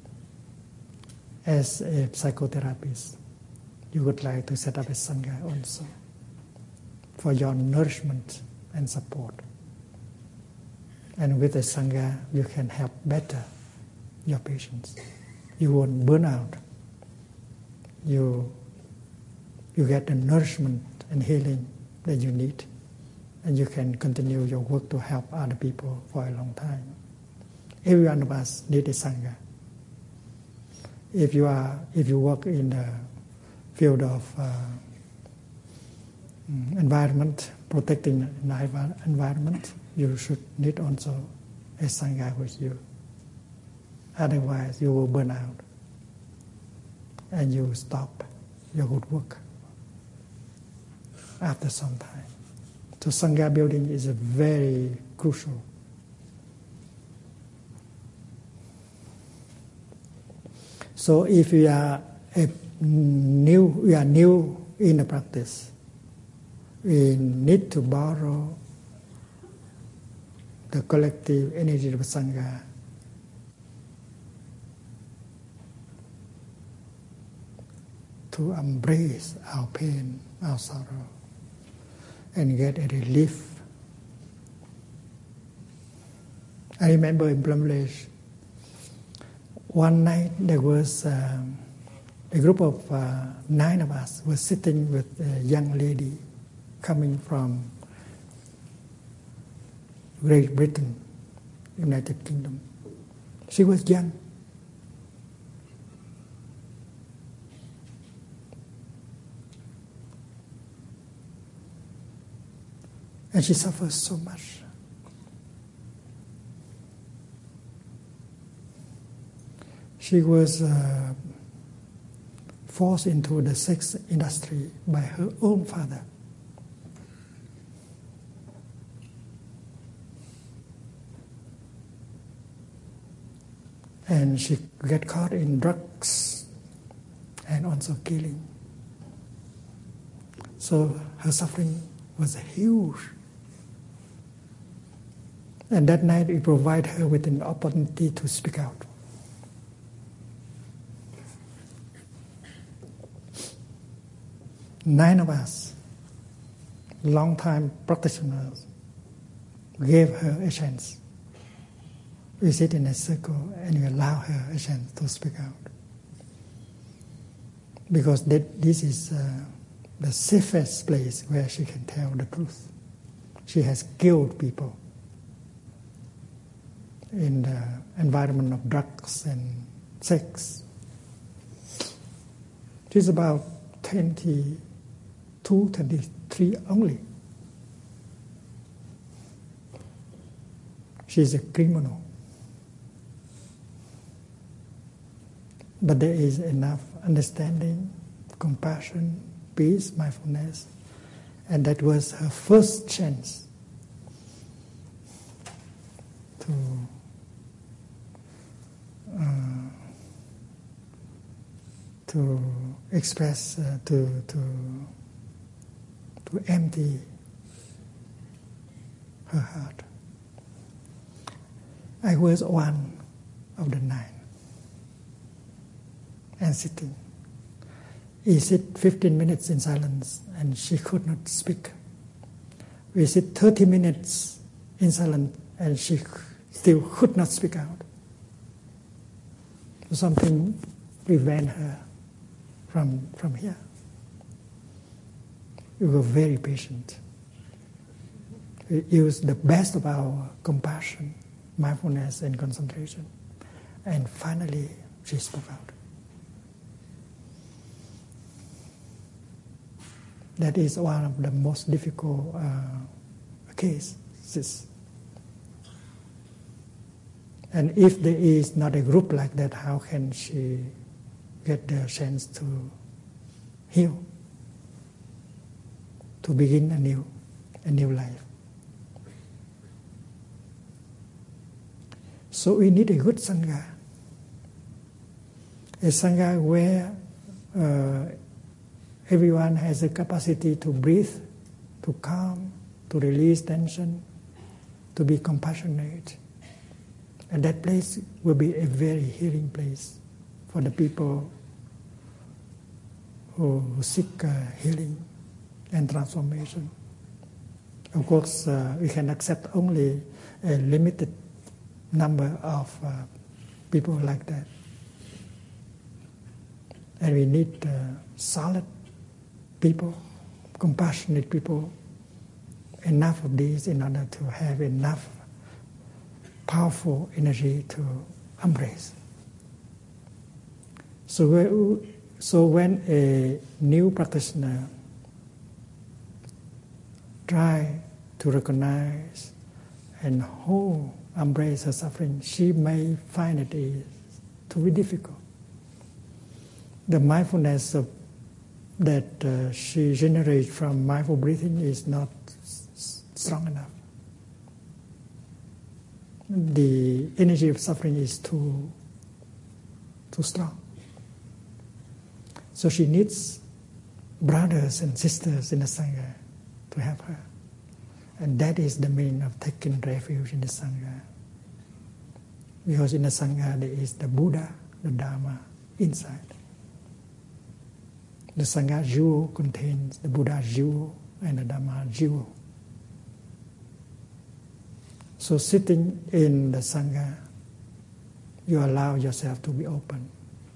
As a psychotherapist, you would like to set up a Sangha also for your nourishment and support. And with a Sangha, you can help better your patients. You won't burn out. You, you get the nourishment and healing that you need, and you can continue your work to help other people for a long time. Every one of us need a Sangha. If you are, if you work in the field of uh, environment, protecting the environment, you should need also a Sangha with you. Otherwise, you will burn out and you will stop your good work after some time. So Sangha building is a very crucial. So if we are a new, we are new in the practice, we need to borrow the collective energy of Sangha to embrace our pain, our sorrow, and get a relief. I remember in Plum Village, one night there was um, a group of uh, nine of us were sitting with a young lady coming from Great Britain, United Kingdom. She was young. And she suffers so much. She was uh, forced into the sex industry by her own father. And she got caught in drugs and also killing. So her suffering was huge. And that night we provide her with an opportunity to speak out. Nine of us, long-time practitioners, gave her a chance. We sit in a circle and we allow her a chance to speak out. Because that, this is uh, the safest place where she can tell the truth. She has killed people in the environment of drugs and sex. She's about twenty-two, twenty-three only. She's a criminal. but there is enough understanding, compassion, peace, mindfulness, and that was her first chance to uh, to express, uh, to to to empty her heart. I was one of the nine, and sitting. We sit fifteen minutes in silence, and she could not speak. We sit thirty minutes in silence, and she still could not speak out. Something prevent her from, from here. We were very patient. We used the best of our compassion, mindfulness, and concentration. And finally, she spoke out. That is one of the most difficult uh, cases. And if there is not a group like that, how can she get the chance to heal, to begin a new, a new life? So we need a good Sangha. A Sangha where uh, everyone has the capacity to breathe, to calm, to release tension, to be compassionate. And that place will be a very healing place for the people who seek uh, healing and transformation. Of course, uh, we can accept only a limited number of uh, people like that. And we need uh, solid people, compassionate people, enough of these in order to have enough powerful energy to embrace. So, so when a new practitioner try to recognize and hold, embrace her suffering, she may find it is to be difficult. The mindfulness of, that uh, she generates from mindful breathing is not s- strong enough. The energy of suffering is too, too strong. So she needs brothers and sisters in the Sangha to help her. And that is the meaning of taking refuge in the Sangha. Because in the Sangha there is the Buddha, the Dharma inside. The Sangha jewel contains the Buddha jewel and the Dharma jewel. So sitting in the Sangha, you allow yourself to be open.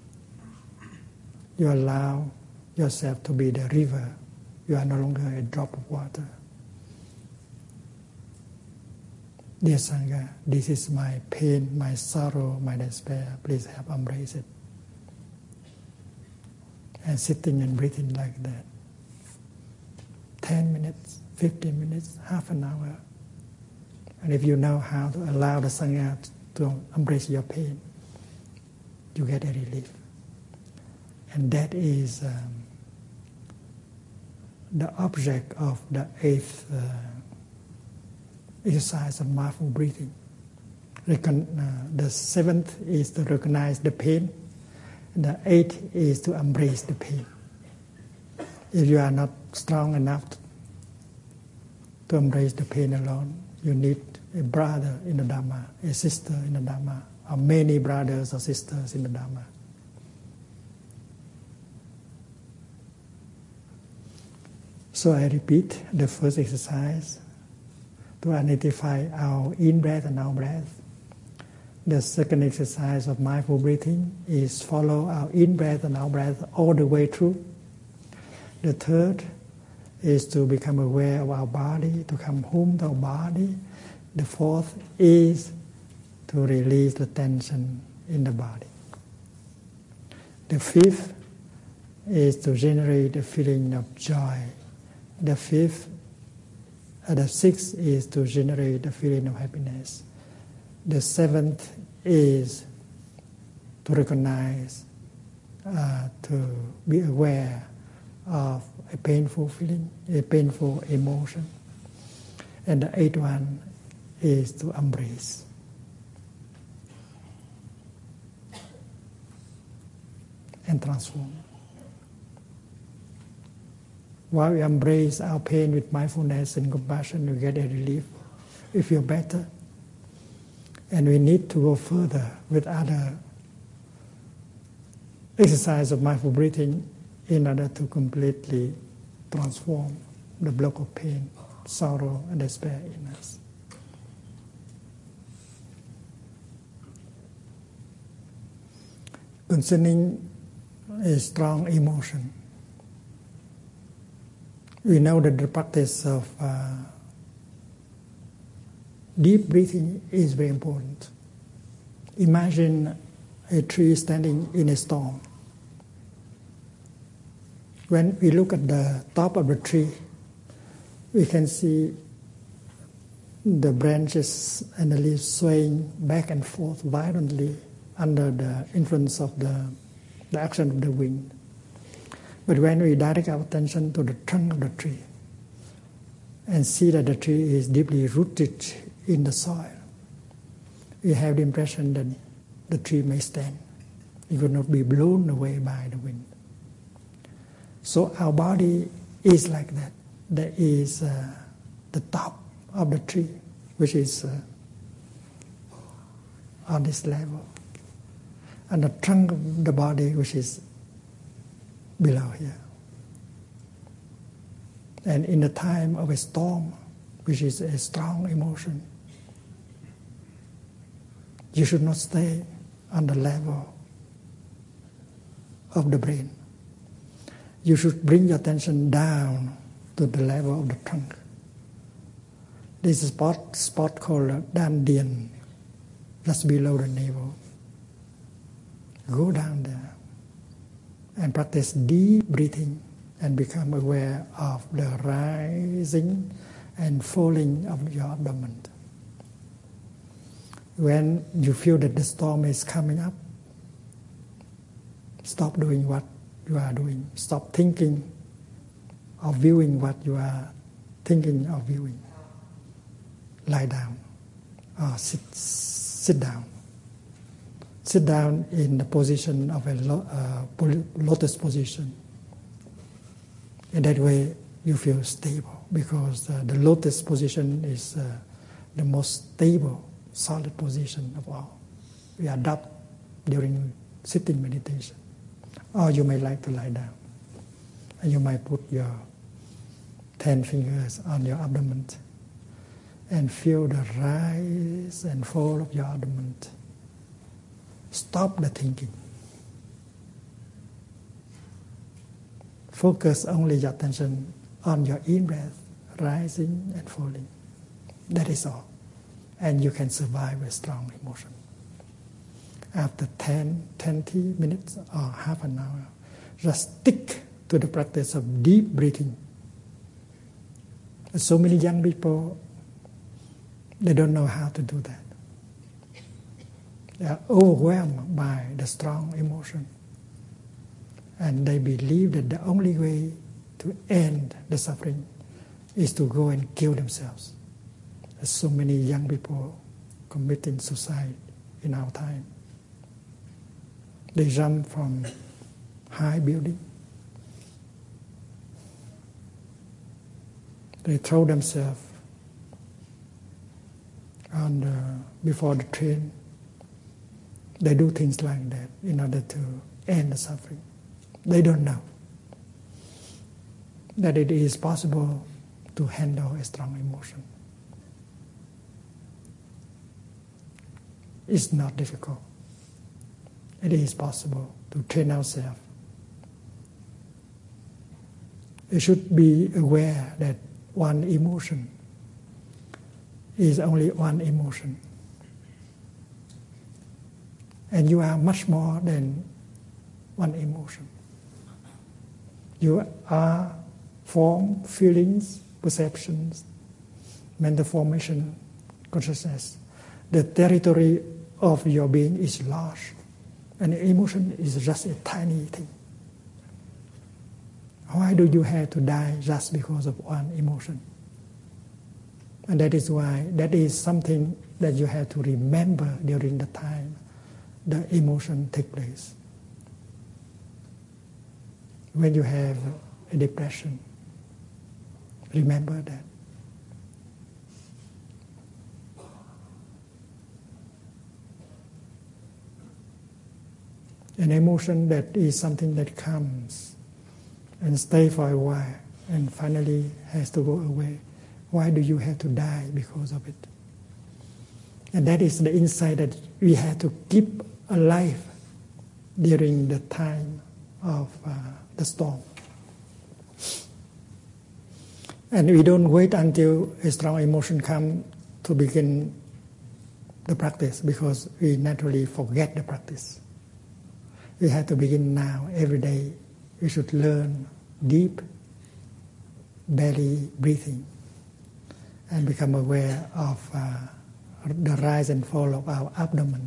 You allow yourself to be the river. You are no longer a drop of water. Dear Sangha, this is my pain, my sorrow, my despair. Please help embrace it. And sitting and breathing like that. Ten minutes, fifteen minutes, half an hour. And if you know how to allow the Sangha to embrace your pain, you get a relief. And that is um, the object of the eighth uh, exercise of mindful breathing. Recon- uh, the seventh is to recognize the pain. The eighth is to embrace the pain. If you are not strong enough to, to embrace the pain alone, you need a brother in the Dharma, a sister in the Dharma, or many brothers or sisters in the Dharma. So I repeat the first exercise to identify our in-breath and out-breath. The second exercise of mindful breathing is follow our in-breath and out-breath all the way through. The third is to become aware of our body, to come home to our body. The fourth is to release the tension in the body. The fifth is to generate a feeling of joy. The fifth, uh, the sixth is to generate a feeling of happiness. The seventh is to recognize uh, to be aware of a painful feeling, a painful emotion. And the eighth one is to embrace. And transform. While we embrace our pain with mindfulness and compassion, we get a relief, we feel better. And we need to go further with other exercise of mindful breathing in order to completely transform the block of pain, sorrow, and despair in us. Concerning a strong emotion, we know that the practice of uh, deep breathing is very important. Imagine a tree standing in a storm. When we look at the top of the tree, we can see the branches and the leaves swaying back and forth violently under the influence of the, the action of the wind. But when we direct our attention to the trunk of the tree and see that the tree is deeply rooted in the soil, we have the impression that the tree may stand. It will not be blown away by the wind. So our body is like that. There is uh, the top of the tree, which is uh, on this level, and the trunk of the body, which is below here. And in the time of a storm, which is a strong emotion, you should not stay on the level of the brain. You should bring your attention down to the level of the trunk. This is a spot, spot called Dandian, just below the navel. Go down there and practice deep breathing and become aware of the rising and falling of your abdomen. When you feel that the storm is coming up, stop doing what you are doing. Stop thinking of viewing what you are thinking of viewing. Lie down or sit, sit down. Sit down in the position of a lo, uh, lotus position. In that way, you feel stable because uh, the lotus position is uh, the most stable, solid position of all. We adopt during sitting meditation. Or you may like to lie down. And you might put your ten fingers on your abdomen and feel the rise and fall of your abdomen. Stop the thinking. Focus only your attention on your in-breath, rising and falling. That is all. And you can survive a strong emotion. After ten, twenty minutes or half an hour, just stick to the practice of deep breathing. So many young people, they don't know how to do that. They are overwhelmed by the strong emotion. And they believe that the only way to end the suffering is to go and kill themselves. There's so many young people committing suicide in our time. They jump from high building. They throw themselves on the, before the train. They do things like that in order to end the suffering. They don't know that it is possible to handle a strong emotion. It's not difficult. It is possible to train ourselves. We should be aware that one emotion is only one emotion. And you are much more than one emotion. You are form, feelings, perceptions, mental formation, consciousness. The territory of your being is large. And emotion is just a tiny thing. Why do you have to die just because of one emotion? And that is why, that is something that you have to remember during the time the emotion takes place. When you have a depression, remember that. An emotion that is something that comes and stays for a while and finally has to go away. Why do you have to die because of it? And that is the insight that we have to keep alive during the time of uh, the storm. And we don't wait until a strong emotion comes to begin the practice, because we naturally forget the practice. We have to begin now, every day. We should learn deep belly breathing and become aware of uh, the rise and fall of our abdomen.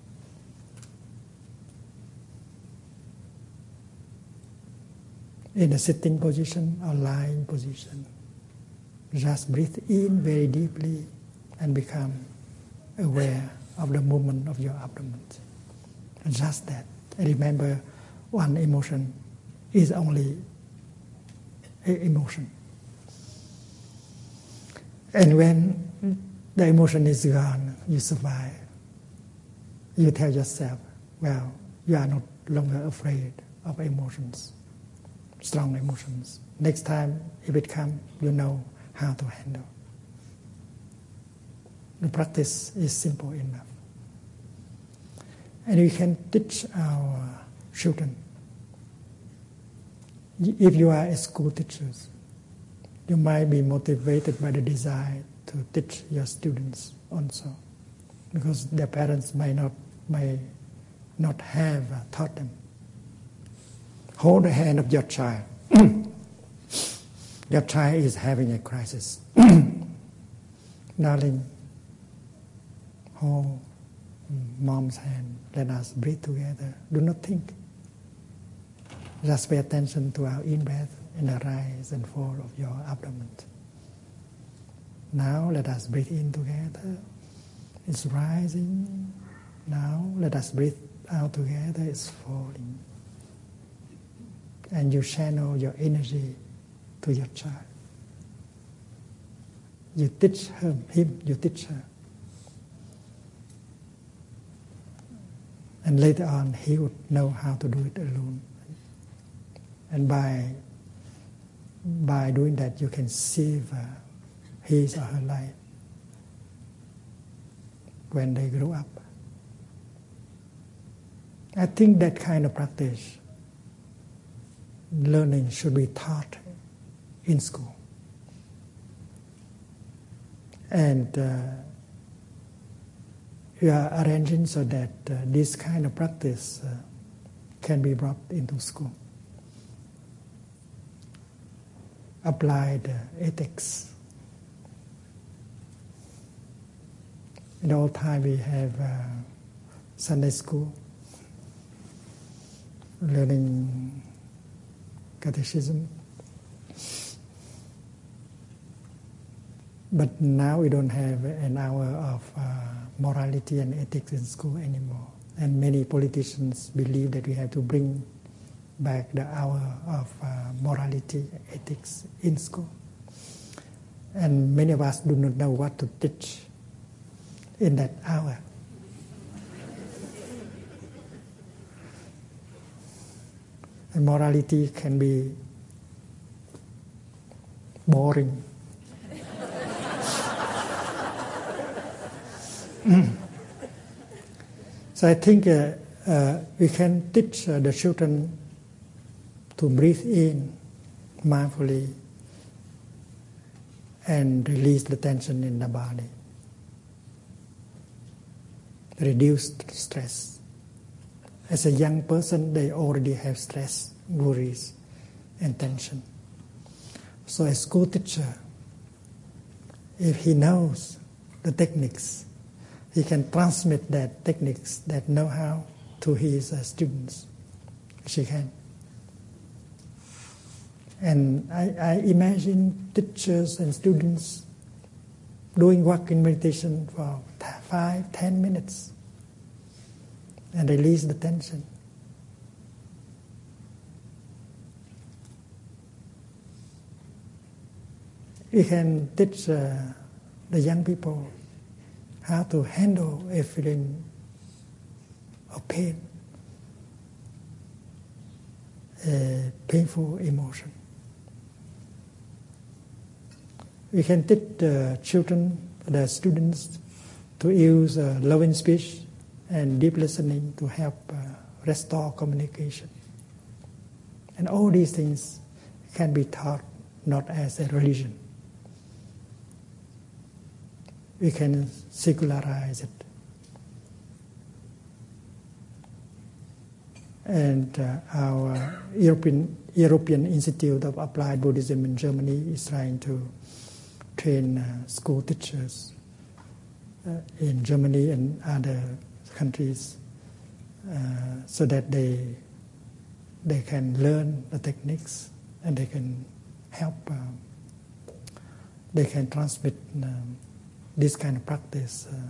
In a sitting position or lying position, just breathe in very deeply and become aware of the movement of your abdomen. Just that. And remember, one emotion is only an emotion. And when the emotion is gone, you survive. You tell yourself, well, you are no longer afraid of emotions, strong emotions. Next time, if it comes, you know how to handle. The practice is simple enough. And we can teach our children. If you are a school teacher, you might be motivated by the desire to teach your students also, because their parents may not may not have taught them. Hold the hand of your child. Your child is having a crisis. Darling, hold mom's hand. Let us breathe together. Do not think. Just pay attention to our in-breath and the rise and fall of your abdomen. Now let us breathe in together. It's rising. Now let us breathe out together. It's falling. And you channel your energy to your child. You teach her, him, you teach her. And later on, he would know how to do it alone. And by, by doing that, you can save uh, his or her life when they grow up. I think that kind of practice, learning, should be taught in school. And uh, we are arranging so that uh, this kind of practice uh, can be brought into school. Applied uh, ethics. In all time we have uh, Sunday school, learning catechism. But now we don't have an hour of uh, morality and ethics in school anymore. And many politicians believe that we have to bring back the hour of uh, morality, ethics in school. And many of us do not know what to teach in that hour. And morality can be boring. So I think uh, uh, we can teach uh, the children to breathe in mindfully and release the tension in the body. Reduce stress. As a young person, they already have stress, worries, and tension. So a school teacher, if he knows the techniques, he can transmit that techniques, that know-how to his uh, students. She can. And I, I imagine teachers and students doing walking meditation for t- five, ten minutes and release the tension. We can teach uh, the young people how to handle a feeling of pain, a painful emotion. We can teach the children, the students, to use uh, loving speech and deep listening to help uh, restore communication. And all these things can be taught not as a religion. We can secularize it. And uh, our European, European Institute of Applied Buddhism in Germany is trying to train uh, school teachers uh, in Germany and other countries uh, so that they they can learn the techniques and they can help, uh, they can transmit um, this kind of practice uh,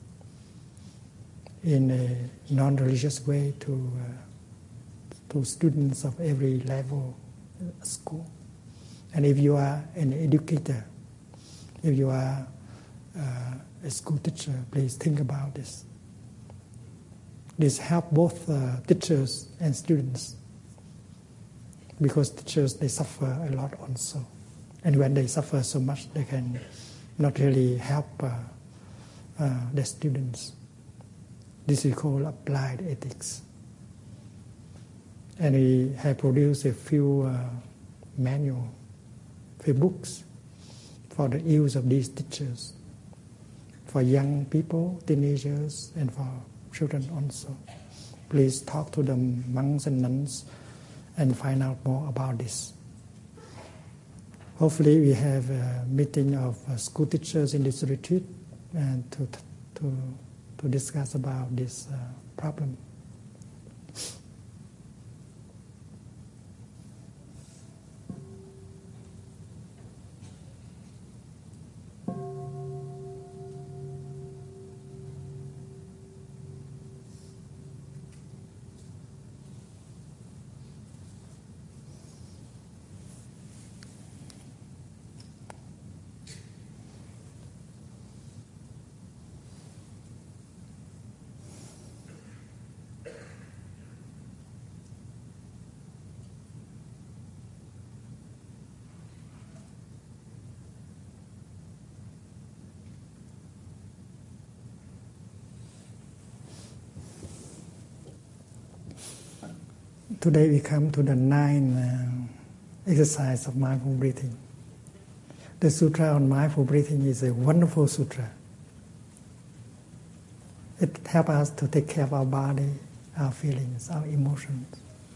in a non-religious way to uh, to students of every level at school. And if you are an educator, if you are uh, a school teacher, please think about this. This helps both uh, teachers and students, because teachers, they suffer a lot also. And when they suffer so much, they can not really help uh, uh, the students. This is called applied ethics. And we have produced a few uh, manual, few books for the use of these teachers, for young people, teenagers, and for children also. Please talk to the monks and nuns and find out more about this. Hopefully we have a meeting of uh, school teachers in this retreat and to, to, to discuss about this uh, problem. Today we come to the ninth uh, exercise of mindful breathing. The sutra on mindful breathing is a wonderful sutra. It helps us to take care of our body, our feelings, our emotions.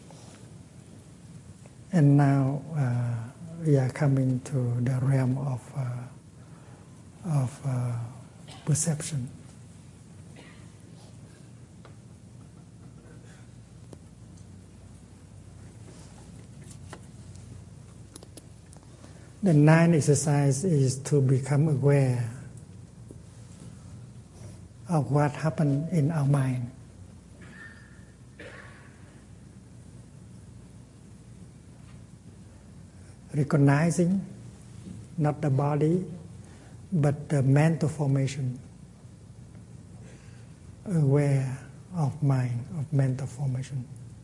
And now uh, we are coming to the realm of, uh, of uh, perception. The ninth exercise is to become aware of what happened in our mind. Recognizing not the body, but the mental formation. Aware of mind, of mental formation.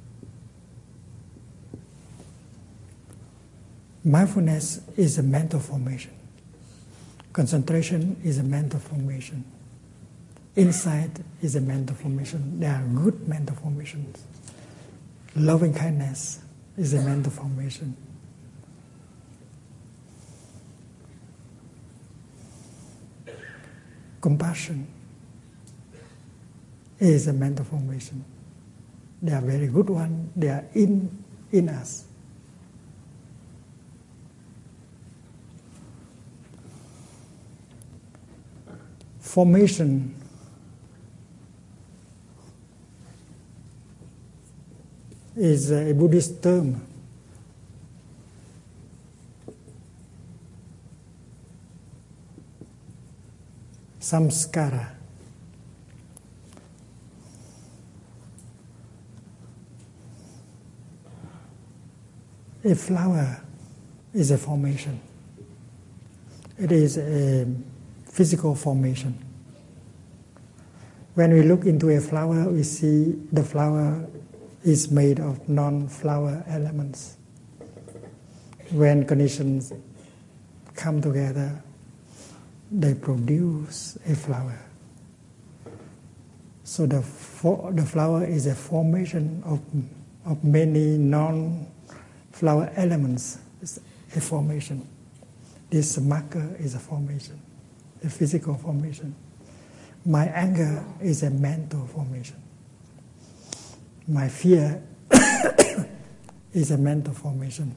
Mindfulness is a mental formation. Concentration is a mental formation. Insight is a mental formation. They are good mental formations. Loving kindness is a mental formation. Compassion is a mental formation. They are very good ones. They are in, in us. Formation is a Buddhist term. Samskara. A flower is a formation. It is a physical formation. When we look into a flower, we see the flower is made of non-flower elements. When conditions come together, they produce a flower. So the, for, the flower is a formation of, of many non-flower elements. It's a formation. This marker is a formation, a physical formation. My anger is a mental formation. My fear is a mental formation.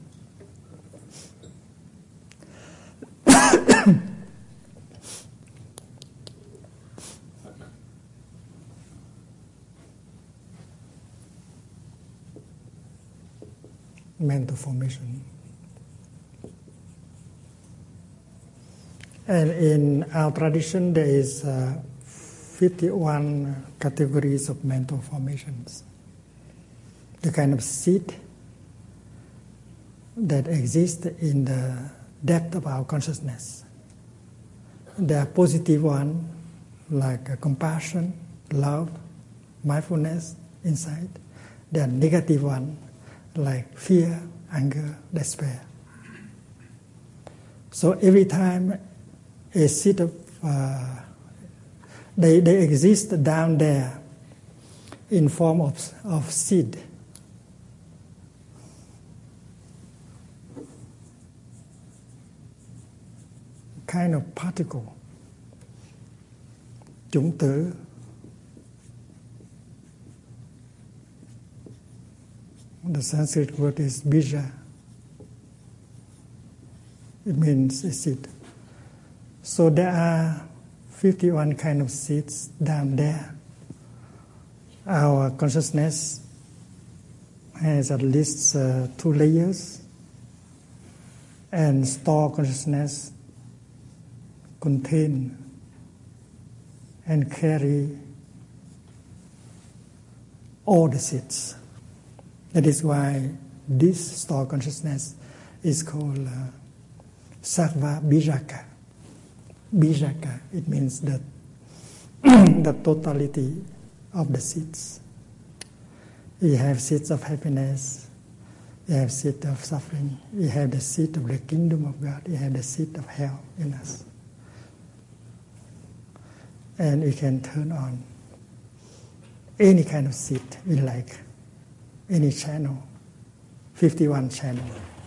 Mental formation. And in our tradition, there is uh, fifty-one categories of mental formations. The kind of seed that exist in the depth of our consciousness. There are positive ones like uh, compassion, love, mindfulness, insight. There are negative ones like fear, anger, despair. So every time a seed of uh, they they exist down there in form of of seed. Kind of particle. Chủng tử. The Sanskrit word is bija. It means a seed. So there are fifty-one kind of seeds down there. Our consciousness has at least uh, two layers, and store consciousness contain and carry all the seeds. That is why this store consciousness is called uh, Sarva Bijaka. Bijaka, it means that the totality of the seeds. You have seeds of happiness, you have seeds of suffering, you have the seed of the kingdom of God, you have the seed of hell in us. And you can turn on any kind of seed we like, any channel, fifty-one channel.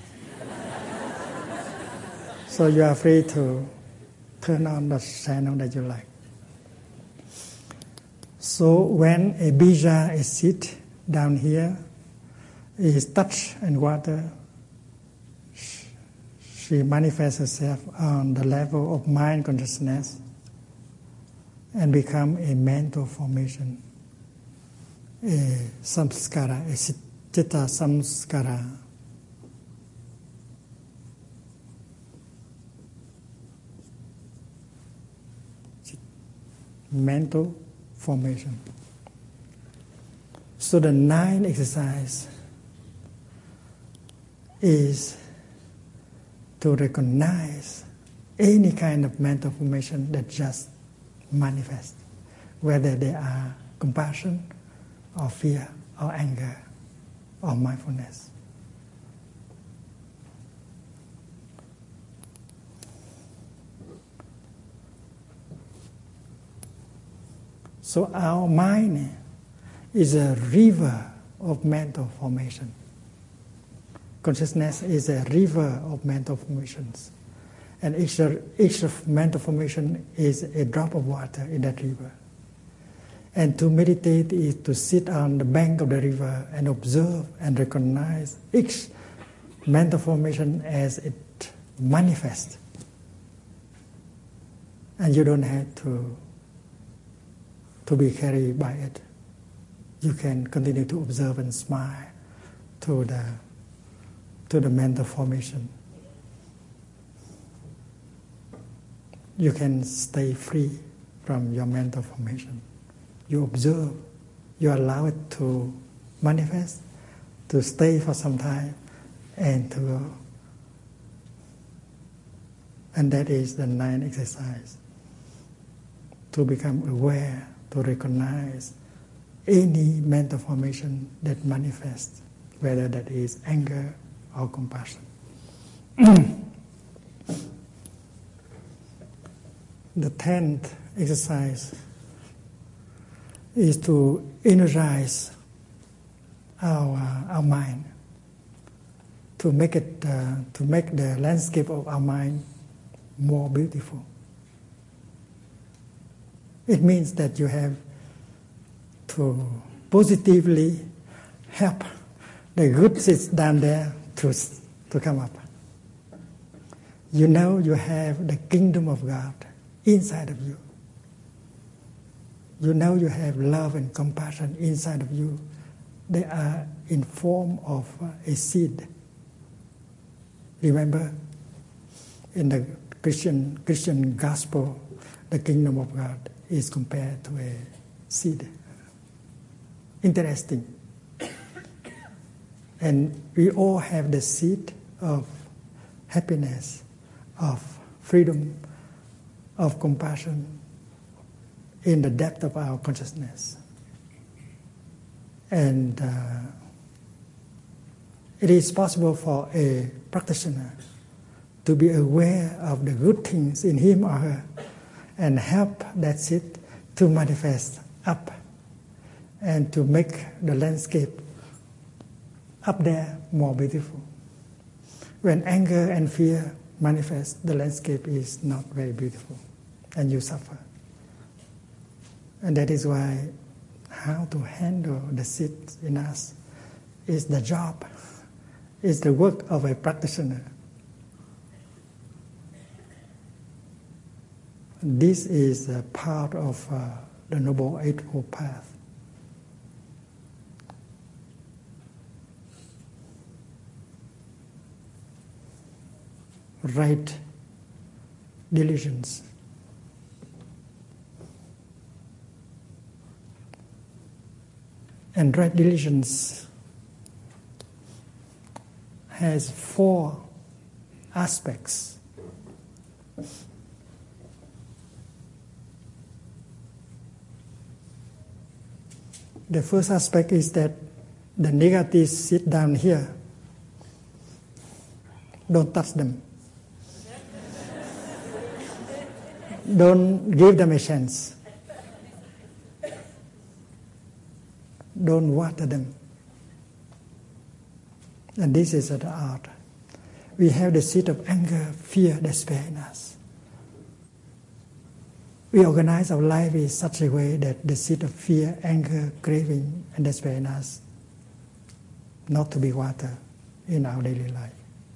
So you are free to turn on the channel that you like. So when a bija, a seed down here, is touched and water, she manifests herself on the level of mind consciousness and become a mental formation, a samskara, a citta samskara. Mental formation. So the nine exercise is to recognize any kind of mental formation that just manifest, whether they are compassion or fear or anger or mindfulness. So our mind is a river of mental formation. Consciousness is a river of mental formations. And each, each mental formation is a drop of water in that river. And to meditate is to sit on the bank of the river and observe and recognize each mental formation as it manifests. And you don't have to to be carried by it. You can continue to observe and smile to the to the mental formation. You can stay free from your mental formation. You observe, you allow it to manifest, to stay for some time, and to go. And that is the ninth exercise. To become aware, to recognize any mental formation that manifests, whether that is anger or compassion. The tenth exercise is to energize our our mind, to make it uh, to make the landscape of our mind more beautiful. It means that you have to positively help the good seeds down there to to come up. You know you have the kingdom of God inside of you. You know you have love and compassion inside of you. They are in form of a seed. Remember, in the Christian Christian gospel, the kingdom of God is compared to a seed. Interesting. And we all have the seed of happiness, of freedom, of compassion in the depth of our consciousness. And uh, it is possible for a practitioner to be aware of the good things in him or her and help that seed to manifest up and to make the landscape up there more beautiful. When anger and fear manifest, the landscape is not very beautiful and you suffer. And that is why how to handle the seeds in us is the job, is the work of a practitioner. This is a part of uh, the Noble Eightfold Path. Right diligence. And right diligence has four aspects. The first aspect is that the negatives sit down here. Don't touch them. Don't give them a chance. Don't water them. And this is the art. We have the seed of anger, fear, despair in us. We organize our life in such a way that the seed of fear, anger, craving, and despair in us not to be watered in our daily life.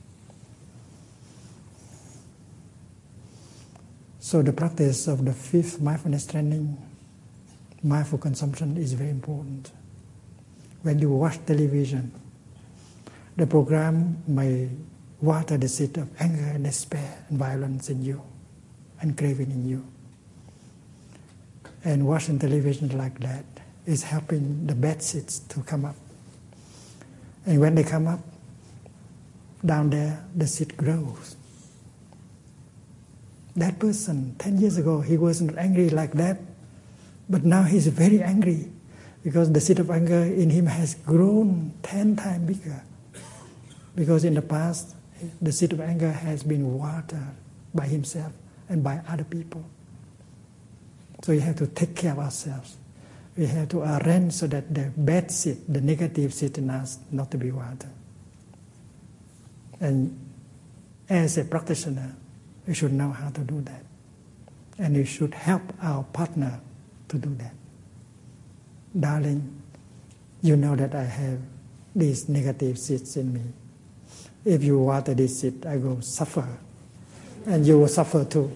So the practice of the fifth mindfulness training, mindful consumption, is very important. When you watch television, the program may water the seed of anger and despair and violence in you and craving in you. And watching television like that is helping the bad seeds to come up. And when they come up, down there, the seed grows. That person, ten years ago, he wasn't angry like that, but now he's very angry because the seed of anger in him has grown ten times bigger. Because in the past, the seed of anger has been watered by himself and by other people. So we have to take care of ourselves. We have to arrange so that the bad seed, the negative seed in us, not to be watered. And as a practitioner, we should know how to do that. And we should help our partner to do that. Darling, you know that I have these negative seeds in me. If you water this seed, I will suffer. And you will suffer too.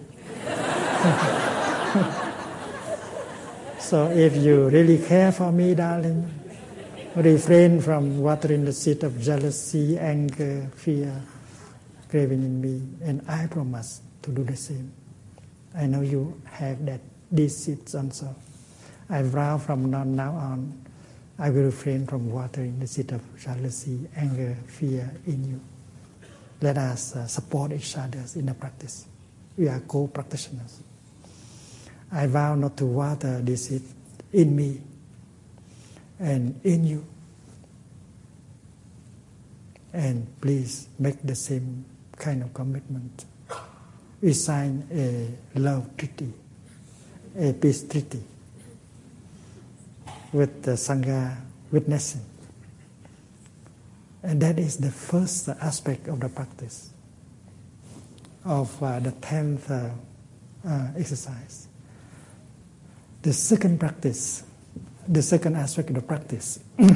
So if you really care for me, darling, refrain from watering the seed of jealousy, anger, fear, craving in me, and I promise to do the same. I know you have that these seeds also. I vow from now on, I will refrain from watering the seed of jealousy, anger, fear in you. Let us uh, support each other in the practice. We are co-practitioners. I vow not to water this seed in me and in you. And please make the same kind of commitment. We sign a love treaty, a peace treaty, with the Sangha witnessing. And that is the first aspect of the practice of uh, the tenth uh, uh, exercise. The second practice, the second aspect of the practice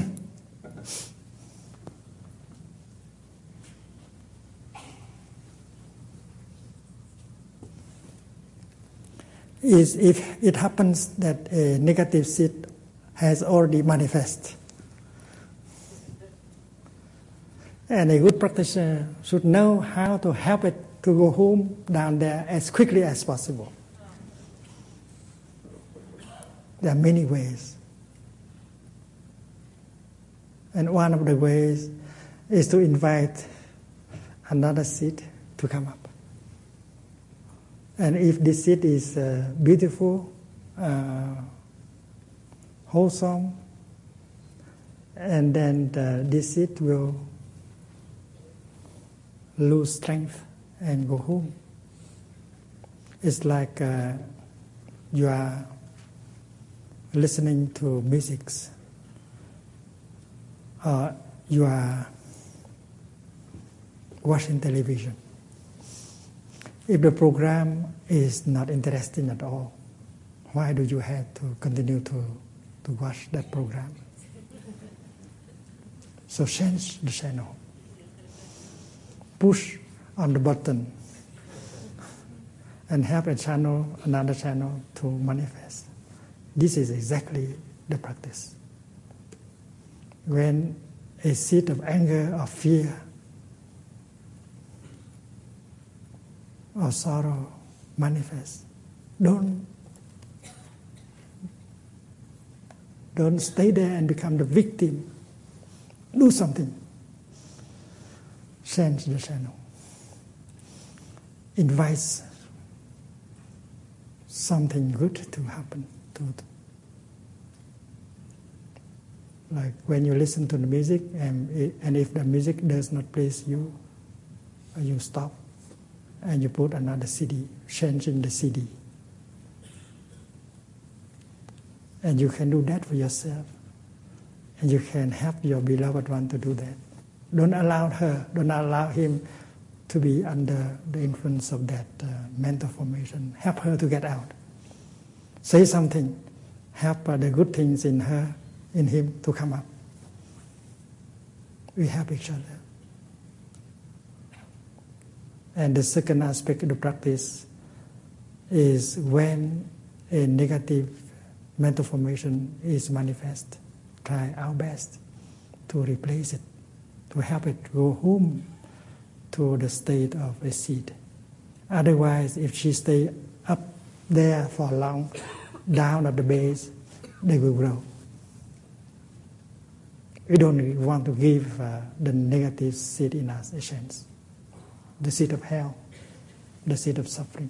is if it happens that a negative seed has already manifested. And a good practitioner should know how to help it to go home down there as quickly as possible. There are many ways. And one of the ways is to invite another seed to come up. And if this seed is uh, beautiful, uh, wholesome, and then the, this seed will lose strength and go home. It's like uh, you are listening to music, or you are watching television. If the program is not interesting at all, why do you have to continue to, to watch that program? So change the channel. Push on the button and have a channel, another channel to manifest. This is exactly the practice. When a seed of anger or fear or sorrow manifests, don't, don't stay there and become the victim. Do something. Change the channel. Invite something good to happen. To, like when you listen to the music, and, and if the music does not please you, you stop and you put another C D, changing the C D. And you can do that for yourself. And you can help your beloved one to do that. Don't allow her, don't allow him to be under the influence of that uh, mental formation. Help her to get out. Say something. Help uh, the good things in her, in him to come up. We help each other. And the second aspect of the practice is when a negative mental formation is manifest, try our best to replace it, to help it go home to the state of a seed. Otherwise, if she stay up there for long, down at the base, they will grow. We don't want to give uh, the negative seed in us a chance. The seed of hell, the seed of suffering.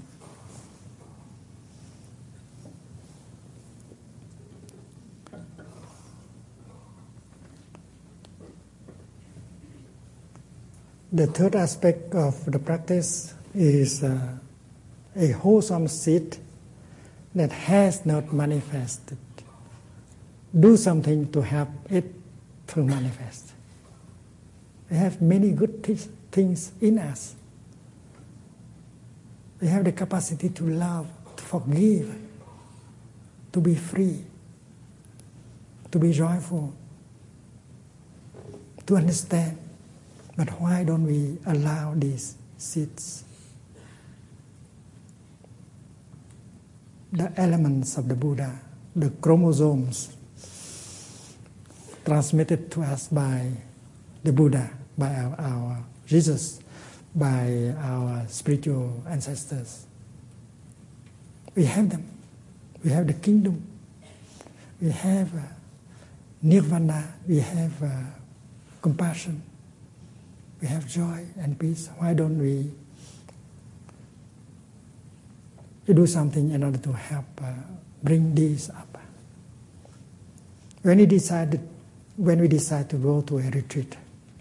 The third aspect of the practice is uh, a wholesome seed that has not manifested. Do something to help it to manifest. We have many good th- things in us. We have the capacity to love, to forgive, to be free, to be joyful, to understand. But why don't we allow these seeds, the elements of the Buddha, the chromosomes, transmitted to us by the Buddha, by our, our Jesus, by our spiritual ancestors. We have them. We have the kingdom. We have uh, nirvana. We have uh, compassion. We have joy and peace. Why don't we do something in order to help uh, bring these up? When we decided, when we decide to go to a retreat,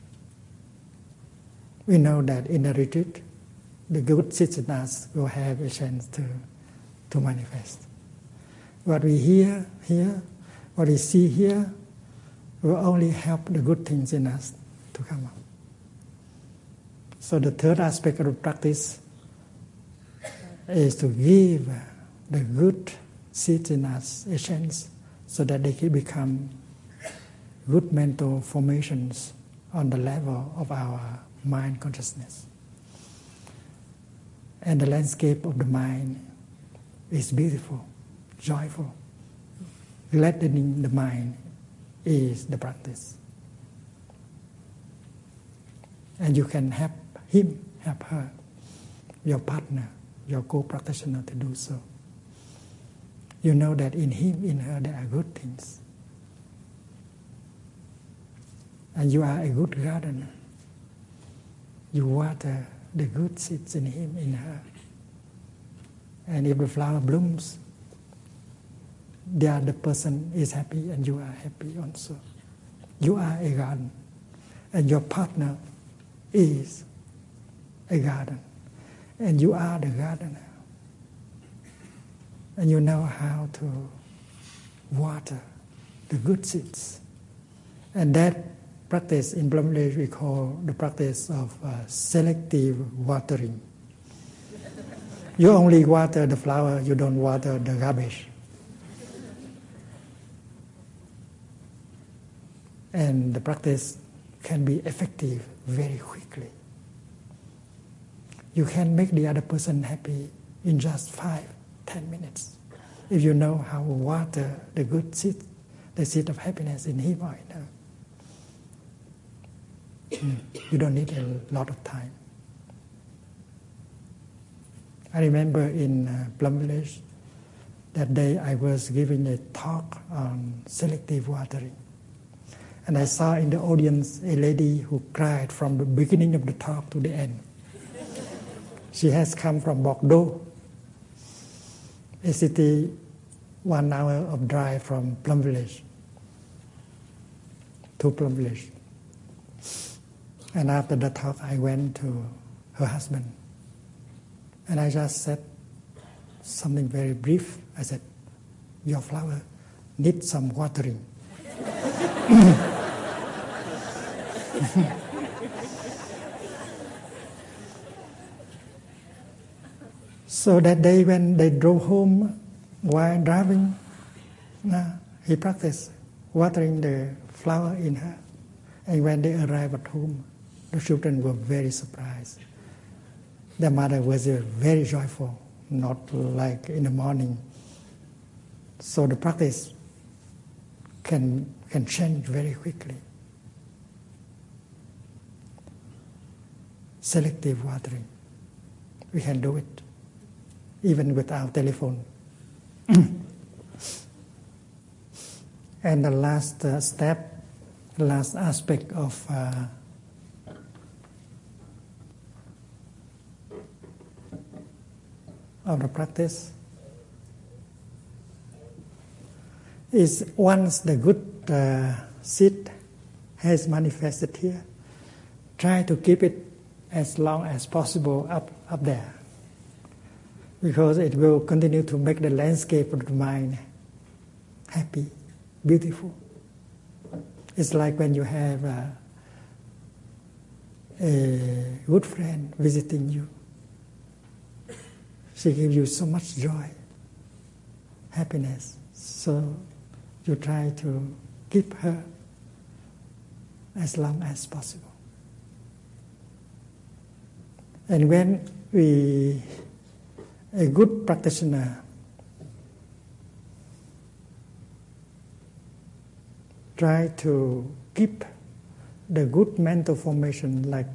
we know that in a retreat, the good seeds in us will have a chance to, to manifest. What we hear here, what we see here, will only help the good things in us to come up. So the third aspect of the practice is to give the good seeds in us a chance so that they can become good mental formations on the level of our mind consciousness. And the landscape of the mind is beautiful, joyful. Gladdening the mind is the practice. And you can help him, help her, your partner, your co-practitioner to do so. You know that in him, in her, there are good things. And you are a good gardener. You water the good seeds in him, in her. And if the flower blooms, the other person is happy and you are happy also. You are a garden. And your partner is a garden. And you are the gardener. And you know how to water the good seeds. And that practice in Plum Village we call the practice of uh, selective watering. You only water the flower, you don't water the garbage. And the practice can be effective very quickly. You can make the other person happy in just five, ten minutes. If you know how to water the good seed, the seed of happiness in him or in her. You don't need a lot of time. I remember in uh, Plum Village, that day I was giving a talk on selective watering. And I saw in the audience a lady who cried from the beginning of the talk to the end. She has come from Bordeaux, a city one hour of drive from Plum Village, to Plum Village. And after the talk, I went to her husband. And I just said something very brief. I said, your flower needs some watering. So that day when they drove home, while driving, uh, he practiced watering the flower in her. And when they arrived at home, the children were very surprised. Their mother was uh, very joyful, not like in the morning. So the practice can, can change very quickly. Selective watering. We can do it, even without telephone. And the last uh, step, the last aspect of uh, of the practice is once the good uh, seed has manifested here, try to keep it as long as possible up, up there, because it will continue to make the landscape of the mind happy, beautiful. It's like when you have uh, a good friend visiting you. She gives you so much joy, happiness. So you try to keep her as long as possible. And when we, a good practitioner, try to keep the good mental formation like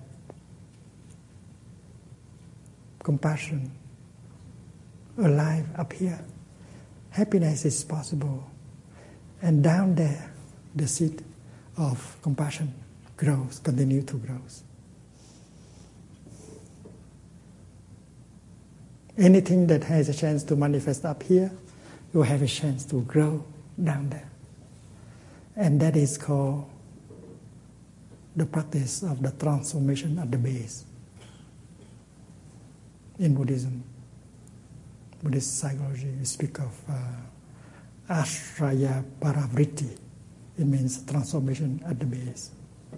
compassion alive up here. Happiness is possible. And down there, the seed of compassion grows, continue to grow. Anything that has a chance to manifest up here will have a chance to grow down there. And that is called the practice of the transformation at the base. In Buddhism, Buddhist psychology, we speak of uh, Ashraya Paravritti. It means transformation at the base.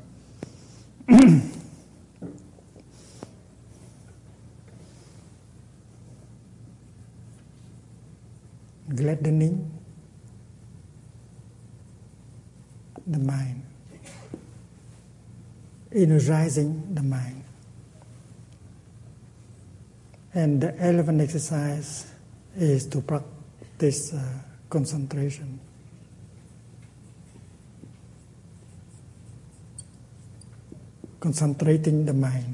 Gladdening the mind, energizing the mind. And the eleventh exercise is to practice uh, concentration. Concentrating the mind.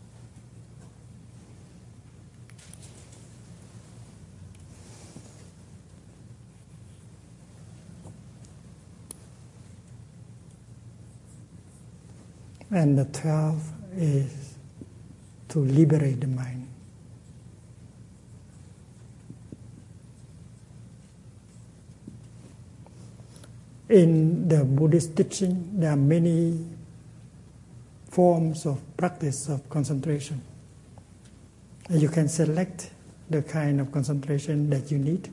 And the twelfth is to liberate the mind. In the Buddhist teaching, there are many forms of practice of concentration. You can select the kind of concentration that you need.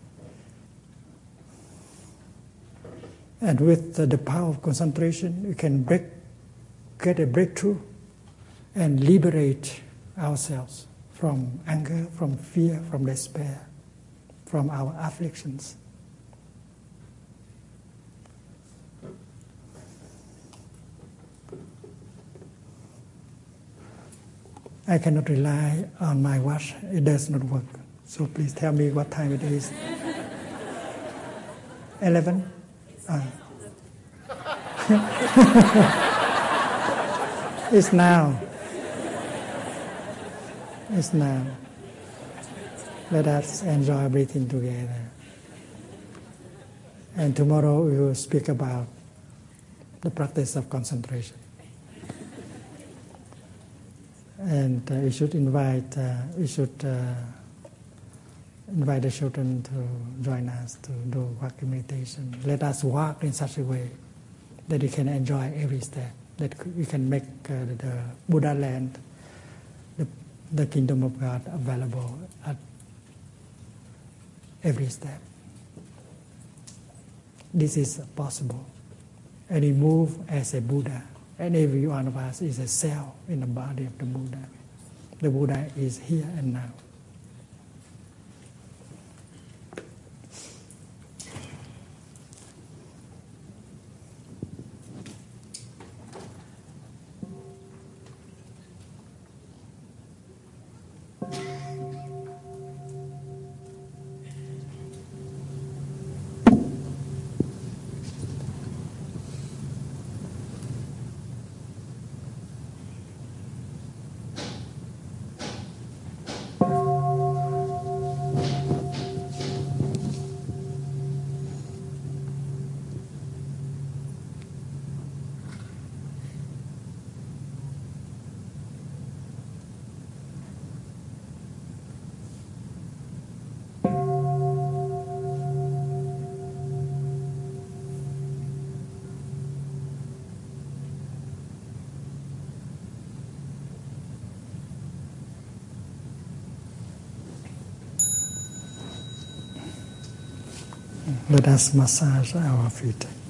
And with the power of concentration, you can break, get a breakthrough and liberate ourselves from anger, from fear, from despair, from our afflictions. I cannot rely on my watch. It does not work. So please tell me what time it is. Eleven? Uh. It's now. It's now. Let us enjoy breathing together. And tomorrow we will speak about the practice of concentration. And uh, we should invite uh, we should uh, invite the children to join us to do walking meditation. Let us walk in such a way that we can enjoy every step. That we can make uh, the Buddha land, the, the kingdom of God, available at every step. This is possible, and we move as a Buddha. And every one of us is a cell in the body of the Buddha. The Buddha is here and now. Let us massage our feet.